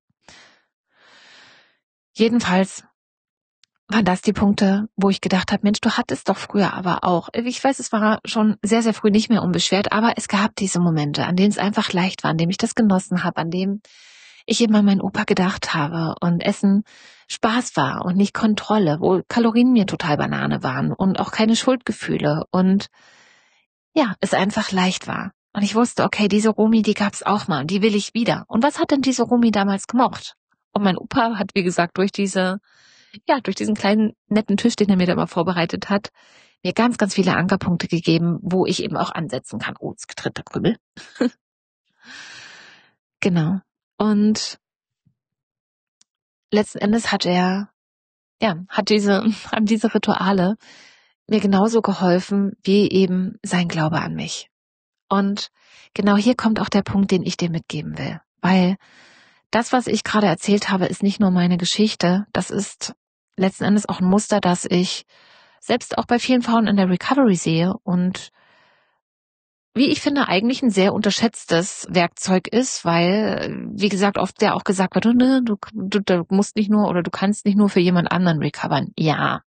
A: Jedenfalls waren das die Punkte, wo ich gedacht habe, Mensch, du hattest doch früher aber auch. Ich weiß, es war schon sehr, sehr früh nicht mehr unbeschwert, aber es gab diese Momente, an denen es einfach leicht war, an denen ich das genossen habe, an dem ich immer an meinen Opa gedacht habe und Essen Spaß war und nicht Kontrolle, wo Kalorien mir total Banane waren und auch keine Schuldgefühle und ja, es einfach leicht war. Und ich wusste, okay, diese Romy, die gab's auch mal und die will ich wieder. Und was hat denn diese Romy damals gemocht? Und mein Opa hat, wie gesagt, durch diesen kleinen netten Tisch, den er mir da mal vorbereitet hat, mir ganz, ganz viele Ankerpunkte gegeben, wo ich eben auch ansetzen kann. Oh, jetzt tritt der Krümmel. Genau. Und letzten Endes haben diese Rituale mir genauso geholfen wie eben sein Glaube an mich. Und genau hier kommt auch der Punkt, den ich dir mitgeben will. Weil das, was ich gerade erzählt habe, ist nicht nur meine Geschichte. Das ist letzten Endes auch ein Muster, das ich selbst auch bei vielen Frauen in der Recovery sehe und wie ich finde, eigentlich ein sehr unterschätztes Werkzeug ist, weil, wie gesagt, oft ja auch gesagt wird, ne, du musst nicht nur oder du kannst nicht nur für jemand anderen recovern. Ja.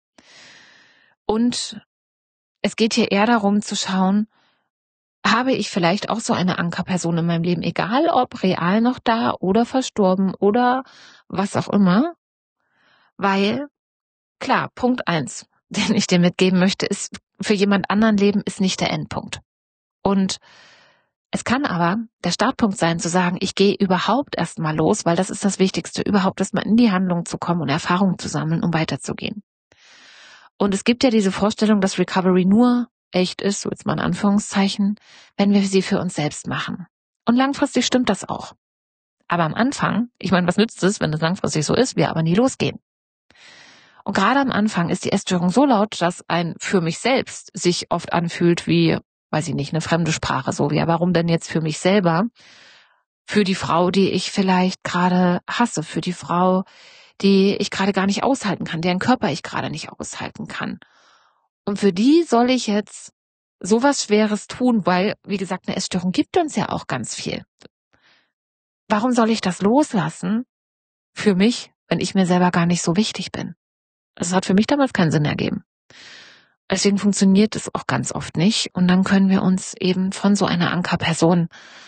A: Und es geht hier eher darum zu schauen, habe ich vielleicht auch so eine Ankerperson in meinem Leben, egal ob real noch da oder verstorben oder was auch immer, weil, klar, Punkt 1, den ich dir mitgeben möchte, ist, für jemand anderen Leben ist nicht der Endpunkt. Und es kann aber der Startpunkt sein, zu sagen, ich gehe überhaupt erstmal los, weil das ist das Wichtigste, überhaupt erstmal in die Handlung zu kommen und Erfahrungen zu sammeln, um weiterzugehen. Und es gibt ja diese Vorstellung, dass Recovery nur echt ist, so jetzt mal in Anführungszeichen, wenn wir sie für uns selbst machen. Und langfristig stimmt das auch. Aber am Anfang, ich meine, was nützt es, wenn es langfristig so ist, wir aber nie losgehen? Und gerade am Anfang ist die Essstörung so laut, dass ein für mich selbst sich oft anfühlt wie, weiß ich nicht, eine fremde Sprache, so wie, ja, warum denn jetzt für mich selber? Für die Frau, die ich vielleicht gerade hasse, für die Frau, die ich gerade gar nicht aushalten kann, deren Körper ich gerade nicht aushalten kann. Und für die soll ich jetzt sowas Schweres tun, weil, wie gesagt, eine Essstörung gibt uns ja auch ganz viel. Warum soll ich das loslassen für mich, wenn ich mir selber gar nicht so wichtig bin? Es hat für mich damals keinen Sinn ergeben. Deswegen funktioniert es auch ganz oft nicht. Und dann können wir uns eben von so einer Ankerperson,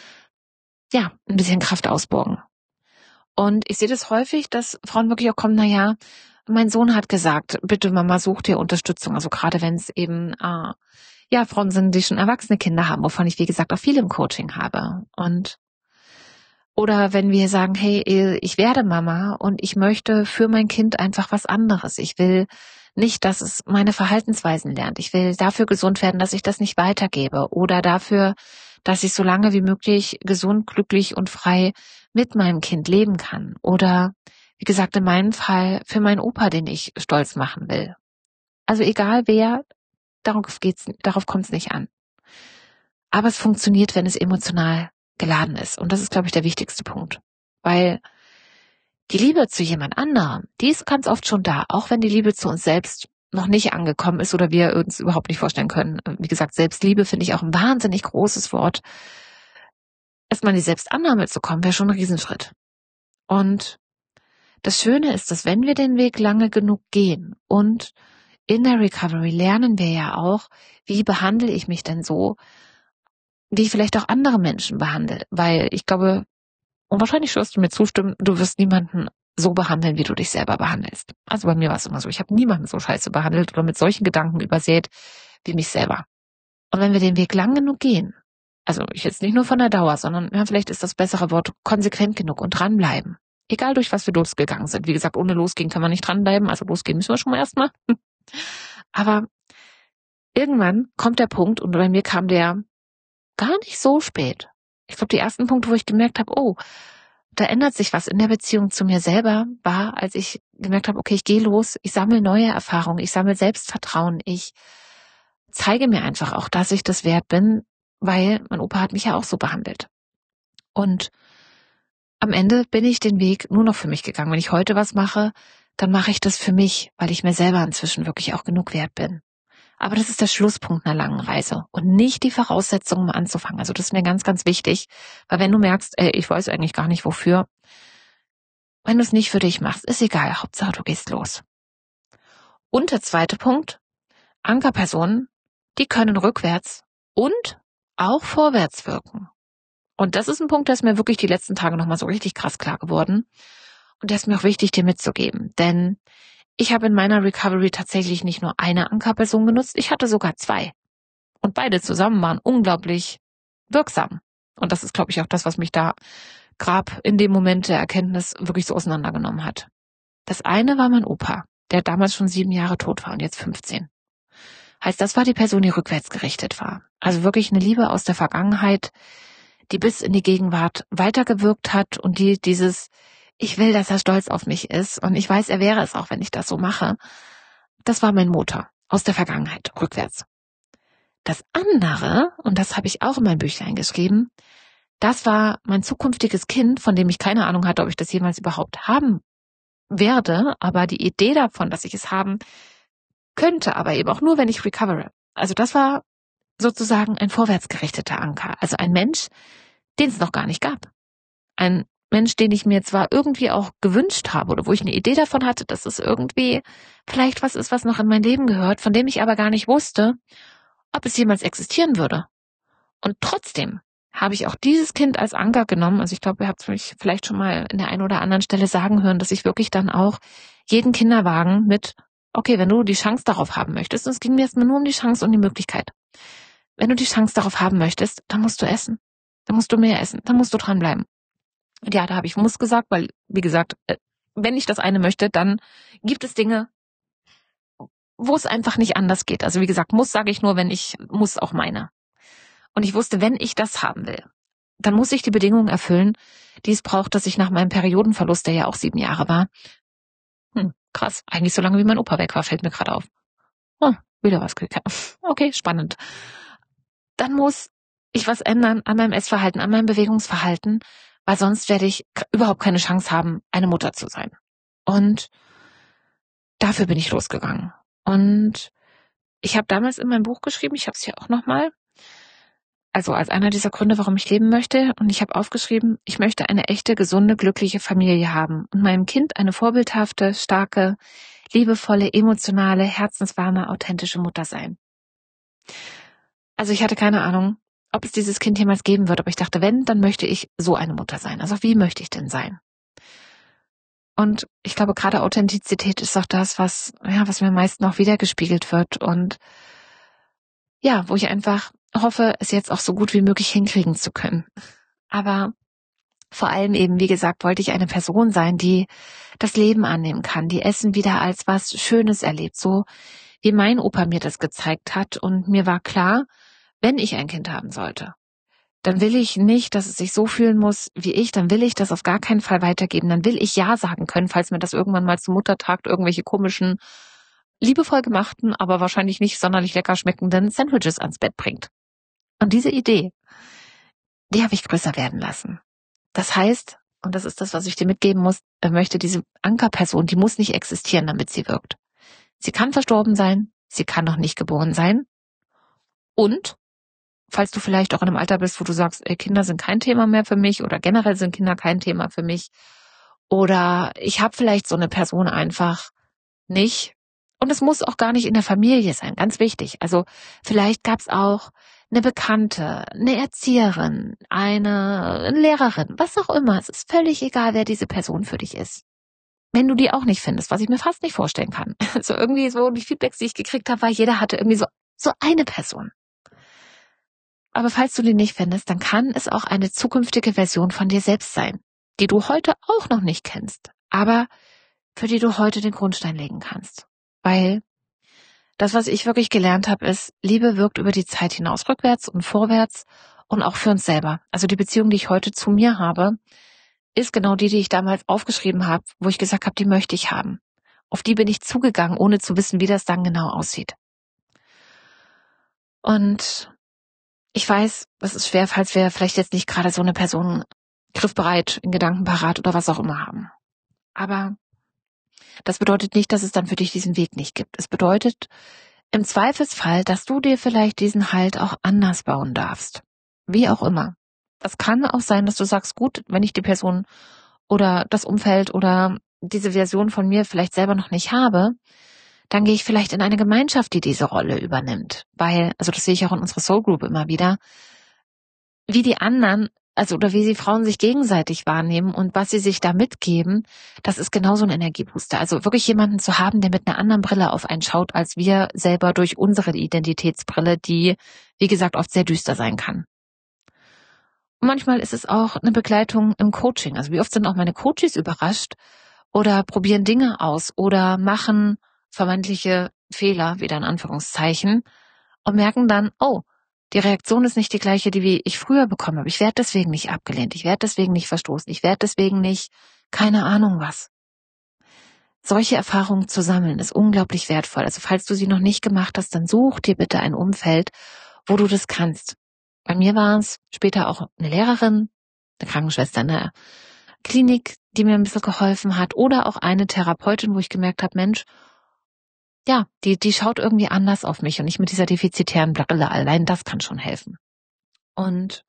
A: ja, ein bisschen Kraft ausborgen. Und ich sehe das häufig, dass Frauen wirklich auch kommen, naja, mein Sohn hat gesagt, bitte Mama, such dir Unterstützung. Also gerade wenn es eben, ja, Frauen sind, die schon erwachsene Kinder haben, wovon ich, wie gesagt, auch viel im Coaching habe. Und oder wenn wir sagen, hey, ich werde Mama und ich möchte für mein Kind einfach was anderes. Ich will nicht, dass es meine Verhaltensweisen lernt. Ich will dafür gesund werden, dass ich das nicht weitergebe. Oder dafür, dass ich so lange wie möglich gesund, glücklich und frei mit meinem Kind leben kann. Oder, wie gesagt, in meinem Fall für meinen Opa, den ich stolz machen will. Also egal wer, darauf kommt es nicht an. Aber es funktioniert, wenn es emotional geladen ist. Und das ist, glaube ich, der wichtigste Punkt. Weil die Liebe zu jemand anderem, die ist ganz oft schon da, auch wenn die Liebe zu uns selbst noch nicht angekommen ist oder wir uns überhaupt nicht vorstellen können. Wie gesagt, Selbstliebe finde ich auch ein wahnsinnig großes Wort. Erstmal in die Selbstannahme zu kommen, wäre schon ein Riesenschritt. Und das Schöne ist, dass wenn wir den Weg lange genug gehen und in der Recovery lernen wir ja auch, wie behandle ich mich denn so, wie ich vielleicht auch andere Menschen behandle. Weil ich glaube, und wahrscheinlich wirst du mir zustimmen, du wirst niemanden so behandeln, wie du dich selber behandelst. Also bei mir war es immer so. Ich habe niemanden so scheiße behandelt oder mit solchen Gedanken übersät wie mich selber. Und wenn wir den Weg lang genug gehen, also ich jetzt nicht nur von der Dauer, sondern ja, vielleicht ist das bessere Wort konsequent genug und dranbleiben. Egal durch was wir losgegangen sind. Wie gesagt, ohne losgehen kann man nicht dranbleiben. Also losgehen müssen wir schon mal erstmal. Aber irgendwann kommt der Punkt, und bei mir kam der gar nicht so spät. Ich glaube, die ersten Punkte, wo ich gemerkt habe, oh, da ändert sich was in der Beziehung zu mir selber, war, als ich gemerkt habe, okay, ich gehe los, ich sammle neue Erfahrungen, ich sammle Selbstvertrauen, ich zeige mir einfach auch, dass ich das wert bin, weil mein Opa hat mich ja auch so behandelt. Und am Ende bin ich den Weg nur noch für mich gegangen. Wenn ich heute was mache, dann mache ich das für mich, weil ich mir selber inzwischen wirklich auch genug wert bin. Aber das ist der Schlusspunkt einer langen Reise und nicht die Voraussetzung, um anzufangen. Also das ist mir ganz, ganz wichtig, weil wenn du merkst, ich weiß eigentlich gar nicht wofür, wenn du es nicht für dich machst, ist egal, Hauptsache du gehst los. Und der zweite Punkt, Ankerpersonen, die können rückwärts und auch vorwärts wirken. Und das ist ein Punkt, der ist mir wirklich die letzten Tage nochmal so richtig krass klar geworden. Und der ist mir auch wichtig, dir mitzugeben. Denn ich habe in meiner Recovery tatsächlich nicht nur eine Ankerperson genutzt, ich hatte sogar 2. Und beide zusammen waren unglaublich wirksam. Und das ist, glaube ich, auch das, was mich da gerade in dem Moment der Erkenntnis wirklich so auseinandergenommen hat. Das eine war mein Opa, der damals schon 7 Jahre tot war und jetzt 15. Heißt, das war die Person, die rückwärts gerichtet war. Also wirklich eine Liebe aus der Vergangenheit, die bis in die Gegenwart weitergewirkt hat und die dieses, ich will, dass er stolz auf mich ist und ich weiß, er wäre es auch, wenn ich das so mache. Das war mein Motor aus der Vergangenheit, rückwärts. Das andere, und das habe ich auch in mein Büchlein geschrieben, das war mein zukünftiges Kind, von dem ich keine Ahnung hatte, ob ich das jemals überhaupt haben werde, aber die Idee davon, dass ich es haben könnte, aber eben auch nur, wenn ich recovere. Also das war sozusagen ein vorwärtsgerichteter Anker. Also ein Mensch, den es noch gar nicht gab. Ein Mensch, den ich mir zwar irgendwie auch gewünscht habe oder wo ich eine Idee davon hatte, dass es irgendwie vielleicht was ist, was noch in mein Leben gehört, von dem ich aber gar nicht wusste, ob es jemals existieren würde. Und trotzdem habe ich auch dieses Kind als Anker genommen. Also ich glaube, ihr habt es mich vielleicht schon mal in der einen oder anderen Stelle sagen hören, dass ich wirklich dann auch jeden Kinderwagen mit, okay, wenn du die Chance darauf haben möchtest, und es ging mir erstmal nur um die Chance und die Möglichkeit. Wenn du die Chance darauf haben möchtest, dann musst du essen. Dann musst du mehr essen. Dann musst du dranbleiben. Und ja, da habe ich muss gesagt, weil, wie gesagt, wenn ich das eine möchte, dann gibt es Dinge, wo es einfach nicht anders geht. Also wie gesagt, muss sage ich nur, wenn ich muss auch meine. Und ich wusste, wenn ich das haben will, dann muss ich die Bedingungen erfüllen, die es braucht, dass ich nach meinem Periodenverlust, der ja auch 7 Jahre war, krass, eigentlich so lange wie mein Opa weg war, fällt mir gerade auf. Oh, wieder was gekriegt. Okay, spannend. Dann muss ich was ändern an meinem Essverhalten, an meinem Bewegungsverhalten, weil sonst werde ich überhaupt keine Chance haben, eine Mutter zu sein. Und dafür bin ich losgegangen. Und ich habe damals in meinem Buch geschrieben, ich habe es hier auch nochmal, also als einer dieser Gründe, warum ich leben möchte. Und ich habe aufgeschrieben, ich möchte eine echte, gesunde, glückliche Familie haben und meinem Kind eine vorbildhafte, starke, liebevolle, emotionale, herzenswarme, authentische Mutter sein. Also ich hatte keine Ahnung, ob es dieses Kind jemals geben wird, aber ich dachte, wenn, dann möchte ich so eine Mutter sein. Also wie möchte ich denn sein? Und ich glaube, gerade Authentizität ist auch das, was mir am meisten auch wiedergespiegelt wird und ja, wo ich einfach hoffe, es jetzt auch so gut wie möglich hinkriegen zu können. Aber vor allem eben, wie gesagt, wollte ich eine Person sein, die das Leben annehmen kann, die Essen wieder als was Schönes erlebt, so wie mein Opa mir das gezeigt hat. Und mir war klar, wenn ich ein Kind haben sollte, dann will ich nicht, dass es sich so fühlen muss wie ich, dann will ich das auf gar keinen Fall weitergeben, dann will ich Ja sagen können, falls mir das irgendwann mal zum Muttertag irgendwelche komischen, liebevoll gemachten, aber wahrscheinlich nicht sonderlich lecker schmeckenden Sandwiches ans Bett bringt. Und diese Idee, die habe ich größer werden lassen. Das heißt, und das ist das, was ich dir mitgeben muss, möchte diese Ankerperson, die muss nicht existieren, damit sie wirkt. Sie kann verstorben sein, sie kann noch nicht geboren sein. Und, falls du vielleicht auch in einem Alter bist, wo du sagst, ey, Kinder sind kein Thema mehr für mich oder generell sind Kinder kein Thema für mich oder ich habe vielleicht so eine Person einfach nicht. Und es muss auch gar nicht in der Familie sein, ganz wichtig. Also vielleicht gab es auch eine Bekannte, eine Erzieherin, eine Lehrerin, was auch immer. Es ist völlig egal, wer diese Person für dich ist. Wenn du die auch nicht findest, was ich mir fast nicht vorstellen kann. So irgendwie so die Feedbacks, die ich gekriegt habe, war, jeder hatte irgendwie so eine Person. Aber falls du die nicht findest, dann kann es auch eine zukünftige Version von dir selbst sein, die du heute auch noch nicht kennst, aber für die du heute den Grundstein legen kannst. Weil das, was ich wirklich gelernt habe, ist, Liebe wirkt über die Zeit hinaus, rückwärts und vorwärts und auch für uns selber. Also die Beziehung, die ich heute zu mir habe, ist genau die ich damals aufgeschrieben habe, wo ich gesagt habe, die möchte ich haben. Auf die bin ich zugegangen, ohne zu wissen, wie das dann genau aussieht. Und ich weiß, das ist schwer, falls wir vielleicht jetzt nicht gerade so eine Person griffbereit, in Gedanken parat oder was auch immer haben. Aber das bedeutet nicht, dass es dann für dich diesen Weg nicht gibt. Es bedeutet im Zweifelsfall, dass du dir vielleicht diesen Halt auch anders bauen darfst. Wie auch immer. Das kann auch sein, dass du sagst, gut, wenn ich die Person oder das Umfeld oder diese Version von mir vielleicht selber noch nicht habe, dann gehe ich vielleicht in eine Gemeinschaft, die diese Rolle übernimmt. Weil, also das sehe ich auch in unserer Soul Group immer wieder, wie die anderen, also oder wie sie Frauen sich gegenseitig wahrnehmen und was sie sich da mitgeben, das ist genauso ein Energiebooster. Also wirklich jemanden zu haben, der mit einer anderen Brille auf einen schaut, als wir selber durch unsere Identitätsbrille, die, wie gesagt, oft sehr düster sein kann. Und manchmal ist es auch eine Begleitung im Coaching. Also wie oft sind auch meine Coaches überrascht oder probieren Dinge aus oder machen vermeintliche Fehler, wieder in Anführungszeichen, und merken dann, oh, die Reaktion ist nicht die gleiche, die wie ich früher bekommen habe. Ich werde deswegen nicht abgelehnt, ich werde deswegen nicht verstoßen, ich werde deswegen nicht, keine Ahnung was. Solche Erfahrungen zu sammeln ist unglaublich wertvoll. Also falls du sie noch nicht gemacht hast, dann such dir bitte ein Umfeld, wo du das kannst. Bei mir war es später auch eine Lehrerin, eine Krankenschwester in der Klinik, die mir ein bisschen geholfen hat, oder auch eine Therapeutin, wo ich gemerkt habe, Mensch, ja, die schaut irgendwie anders auf mich und nicht mit dieser defizitären Brille. Allein das kann schon helfen. Und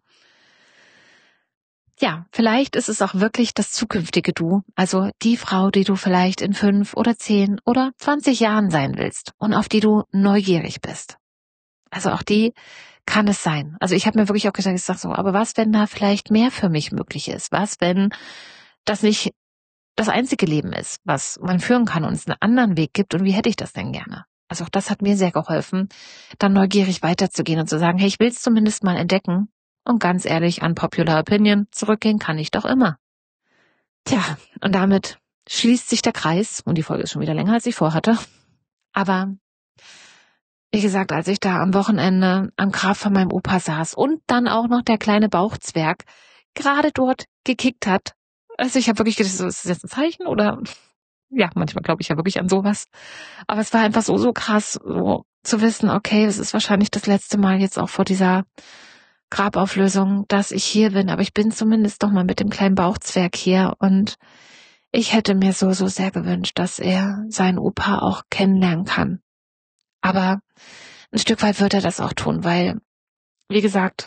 A: ja, vielleicht ist es auch wirklich das zukünftige Du, also die Frau, die du vielleicht in 5 oder 10 oder 20 Jahren sein willst und auf die du neugierig bist. Also auch die kann es sein. Also ich habe mir wirklich auch gesagt so, aber was, wenn da vielleicht mehr für mich möglich ist? Was, wenn das nicht das einzige Leben ist, was man führen kann und es einen anderen Weg gibt, und wie hätte ich das denn gerne? Also auch das hat mir sehr geholfen, dann neugierig weiterzugehen und zu sagen, hey, ich will es zumindest mal entdecken. Und ganz ehrlich, unpopular opinion, zurückgehen kann ich doch immer. Tja, und damit schließt sich der Kreis, und die Folge ist schon wieder länger, als ich vorhatte. Aber wie gesagt, als ich da am Wochenende am Grab von meinem Opa saß und dann auch noch der kleine Bauchzwerg gerade dort gekickt hat, also ich habe wirklich gedacht, so, ist das jetzt ein Zeichen oder? Ja, manchmal glaube ich ja wirklich an sowas. Aber es war einfach so krass, so zu wissen, okay, es ist wahrscheinlich das letzte Mal jetzt auch vor dieser Grabauflösung, dass ich hier bin. Aber ich bin zumindest doch mal mit dem kleinen Bauchzwerg hier. Und ich hätte mir so sehr gewünscht, dass er seinen Opa auch kennenlernen kann. Aber ein Stück weit wird er das auch tun, weil, wie gesagt,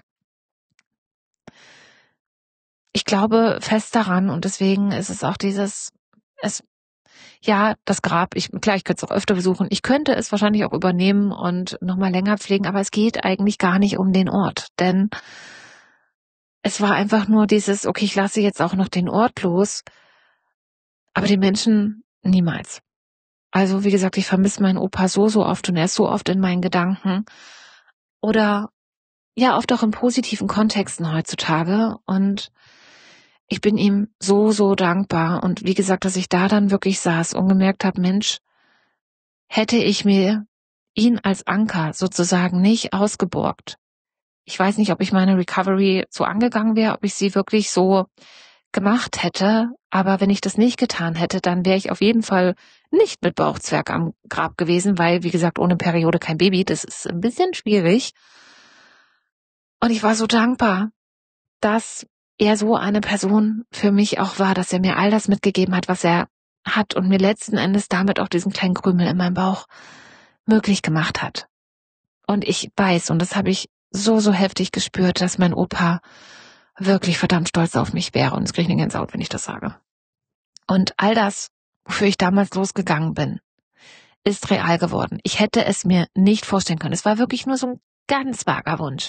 A: ich glaube fest daran, und deswegen ist es auch das Grab, klar, ich könnte es auch öfter besuchen. Ich könnte es wahrscheinlich auch übernehmen und nochmal länger pflegen, aber es geht eigentlich gar nicht um den Ort, denn es war einfach nur dieses, okay, ich lasse jetzt auch noch den Ort los, aber die Menschen niemals. Also, wie gesagt, ich vermisse meinen Opa so oft und er ist so oft in meinen Gedanken oder ja, oft auch in positiven Kontexten heutzutage, und ich bin ihm so dankbar. Und wie gesagt, dass ich da dann wirklich saß und gemerkt habe, Mensch, hätte ich mir ihn als Anker sozusagen nicht ausgeborgt. Ich weiß nicht, ob ich meine Recovery so angegangen wäre, ob ich sie wirklich so gemacht hätte. Aber wenn ich das nicht getan hätte, dann wäre ich auf jeden Fall nicht mit Bauchzwerg am Grab gewesen, weil, wie gesagt, ohne Periode kein Baby, das ist ein bisschen schwierig. Und ich war so dankbar, dass er so eine Person für mich auch war, dass er mir all das mitgegeben hat, was er hat und mir letzten Endes damit auch diesen kleinen Krümel in meinem Bauch möglich gemacht hat. Und ich weiß, und das habe ich so heftig gespürt, dass mein Opa wirklich verdammt stolz auf mich wäre. Und es kriege ich eine Gänsehaut, wenn ich das sage. Und all das, wofür ich damals losgegangen bin, ist real geworden. Ich hätte es mir nicht vorstellen können. Es war wirklich nur so ein ganz vager Wunsch.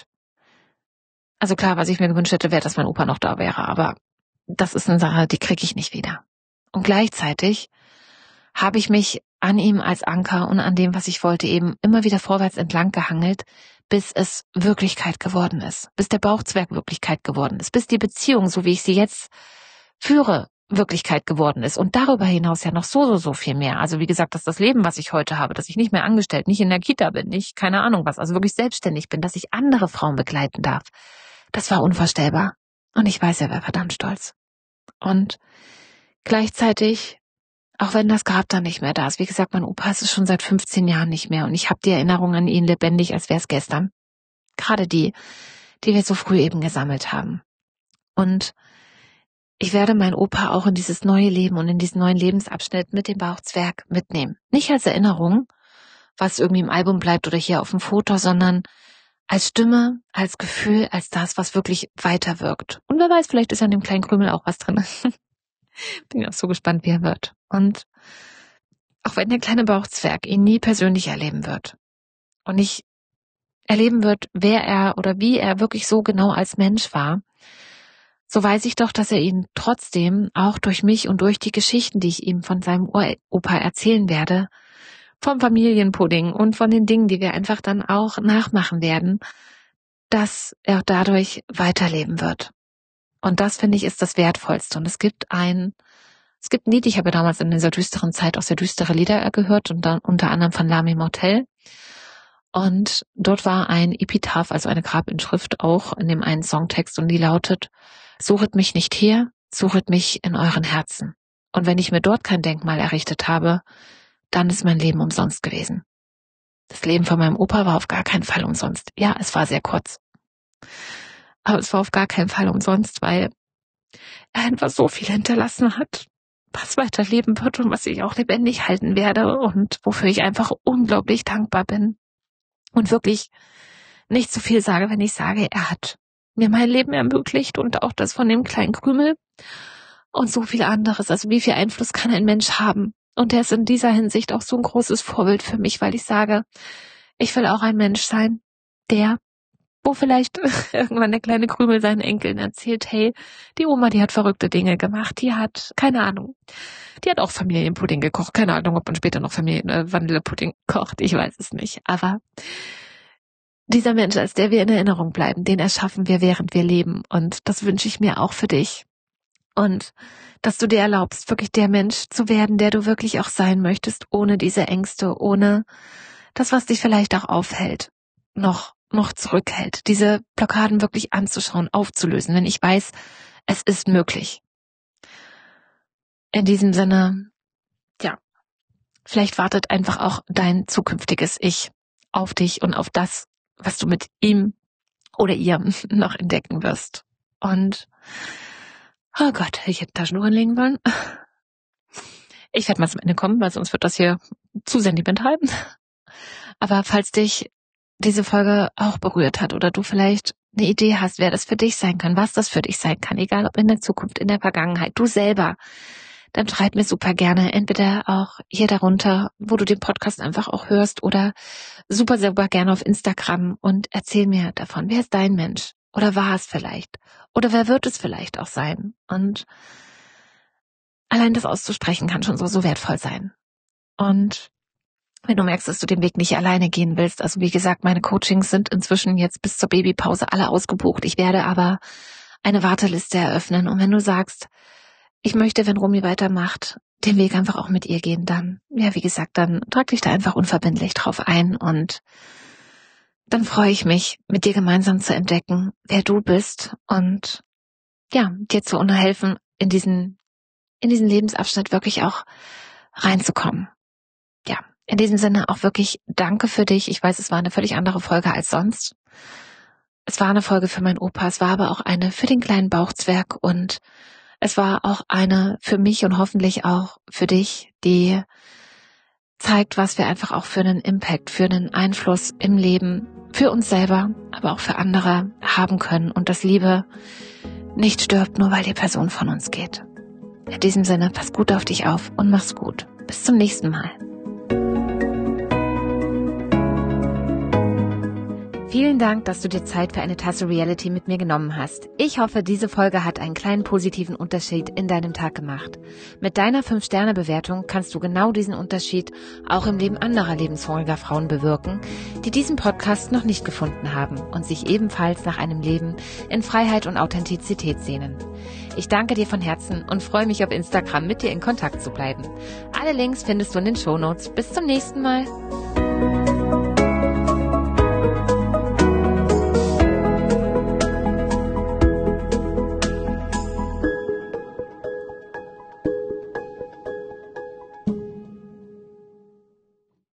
A: Also klar, was ich mir gewünscht hätte, wäre, dass mein Opa noch da wäre, aber das ist eine Sache, die kriege ich nicht wieder. Und gleichzeitig habe ich mich an ihm als Anker und an dem, was ich wollte, eben immer wieder vorwärts entlang gehangelt, bis es Wirklichkeit geworden ist, bis der Bauchzwerg Wirklichkeit geworden ist, bis die Beziehung, so wie ich sie jetzt führe, Wirklichkeit geworden ist. Und darüber hinaus ja noch so viel mehr. Also wie gesagt, dass das Leben, was ich heute habe, dass ich nicht mehr angestellt, nicht in der Kita bin, nicht keine Ahnung was, also wirklich selbstständig bin, dass ich andere Frauen begleiten darf. Das war unvorstellbar. Und ich weiß, er wäre verdammt stolz. Und gleichzeitig, auch wenn das Grab dann nicht mehr da ist, wie gesagt, mein Opa ist es schon seit 15 Jahren nicht mehr und ich habe die Erinnerung an ihn lebendig, als wäre es gestern. Gerade die wir so früh eben gesammelt haben. Und ich werde meinen Opa auch in dieses neue Leben und in diesen neuen Lebensabschnitt mit dem Bauchzwerg mitnehmen. Nicht als Erinnerung, was irgendwie im Album bleibt oder hier auf dem Foto, sondern als Stimme, als Gefühl, als das, was wirklich weiterwirkt. Und wer weiß, vielleicht ist an dem kleinen Krümel auch was drin. Bin auch so gespannt, wie er wird. Und auch wenn der kleine Bauchzwerg ihn nie persönlich erleben wird und nicht erleben wird, wer er oder wie er wirklich so genau als Mensch war, so weiß ich doch, dass er ihn trotzdem auch durch mich und durch die Geschichten, die ich ihm von seinem Opa erzählen werde, vom Familienpudding und von den Dingen, die wir einfach dann auch nachmachen werden, dass er dadurch weiterleben wird. Und das, finde ich, ist das Wertvollste. Und es gibt ein Lied, ich habe ja damals in dieser düsteren Zeit auch sehr düstere Lieder gehört und dann unter anderem von Lamy Motel. Und dort war ein Epitaph, also eine Grabinschrift auch in dem einen Songtext, und die lautet: Suchet mich nicht hier, suchet mich in euren Herzen. Und wenn ich mir dort kein Denkmal errichtet habe, dann ist mein Leben umsonst gewesen. Das Leben von meinem Opa war auf gar keinen Fall umsonst. Ja, es war sehr kurz. Aber es war auf gar keinen Fall umsonst, weil er einfach so viel hinterlassen hat, was weiterleben wird und was ich auch lebendig halten werde und wofür ich einfach unglaublich dankbar bin. Und wirklich nicht zu viel sage, wenn ich sage, er hat mir mein Leben ermöglicht und auch das von dem kleinen Krümel und so viel anderes. Also wie viel Einfluss kann ein Mensch haben? Und er ist in dieser Hinsicht auch so ein großes Vorbild für mich, weil ich sage, ich will auch ein Mensch sein, wo vielleicht irgendwann der kleine Krümel seinen Enkeln erzählt, hey, die Oma, die hat verrückte Dinge gemacht, die hat, keine Ahnung, die hat auch Familienpudding gekocht, keine Ahnung, ob man später noch Vanillepudding kocht, ich weiß es nicht, aber dieser Mensch, als der wir in Erinnerung bleiben, den erschaffen wir, während wir leben, und das wünsche ich mir auch für dich. Und dass du dir erlaubst, wirklich der Mensch zu werden, der du wirklich auch sein möchtest, ohne diese Ängste, ohne das, was dich vielleicht auch aufhält, noch zurückhält, diese Blockaden wirklich anzuschauen, aufzulösen, wenn ich weiß, es ist möglich. In diesem Sinne, ja, vielleicht wartet einfach auch dein zukünftiges Ich auf dich und auf das, was du mit ihm oder ihr noch entdecken wirst. Und oh Gott, hätte ich hätte Taschenuhr anlegen wollen. Ich werde mal zum Ende kommen, weil sonst wird das hier zu sentimental. Aber falls dich diese Folge auch berührt hat oder du vielleicht eine Idee hast, wer das für dich sein kann, was das für dich sein kann, egal ob in der Zukunft, in der Vergangenheit, du selber, dann schreib mir super gerne, entweder auch hier darunter, wo du den Podcast einfach auch hörst, oder super, super gerne auf Instagram und erzähl mir davon, wer ist dein Mensch? Oder war es vielleicht? Oder wer wird es vielleicht auch sein? Und allein das auszusprechen kann schon so wertvoll sein. Und wenn du merkst, dass du den Weg nicht alleine gehen willst, also wie gesagt, meine Coachings sind inzwischen jetzt bis zur Babypause alle ausgebucht. Ich werde aber eine Warteliste eröffnen. Und wenn du sagst, ich möchte, wenn Romy weitermacht, den Weg einfach auch mit ihr gehen, dann, ja, wie gesagt, dann trag dich da einfach unverbindlich drauf ein. Und dann freue ich mich, mit dir gemeinsam zu entdecken, wer du bist und ja, dir zu helfen, in diesen Lebensabschnitt wirklich auch reinzukommen. Ja, in diesem Sinne auch wirklich danke für dich. Ich weiß, es war eine völlig andere Folge als sonst. Es war eine Folge für meinen Opa, es war aber auch eine für den kleinen Bauchzwerg und es war auch eine für mich und hoffentlich auch für dich, die zeigt, was wir einfach auch für einen Impact, für einen Einfluss im Leben, für uns selber, aber auch für andere haben können und dass Liebe nicht stirbt, nur weil die Person von uns geht. In diesem Sinne, pass gut auf dich auf und mach's gut. Bis zum nächsten Mal. Vielen Dank, dass du dir Zeit für eine Tasse Reality mit mir genommen hast. Ich hoffe, diese Folge hat einen kleinen positiven Unterschied in deinem Tag gemacht. Mit deiner 5-Sterne-Bewertung kannst du genau diesen Unterschied auch im Leben anderer lebenshungriger Frauen bewirken, die diesen Podcast noch nicht gefunden haben und sich ebenfalls nach einem Leben in Freiheit und Authentizität sehnen. Ich danke dir von Herzen und freue mich auf Instagram mit dir in Kontakt zu bleiben. Alle Links findest du in den Shownotes. Bis zum nächsten Mal.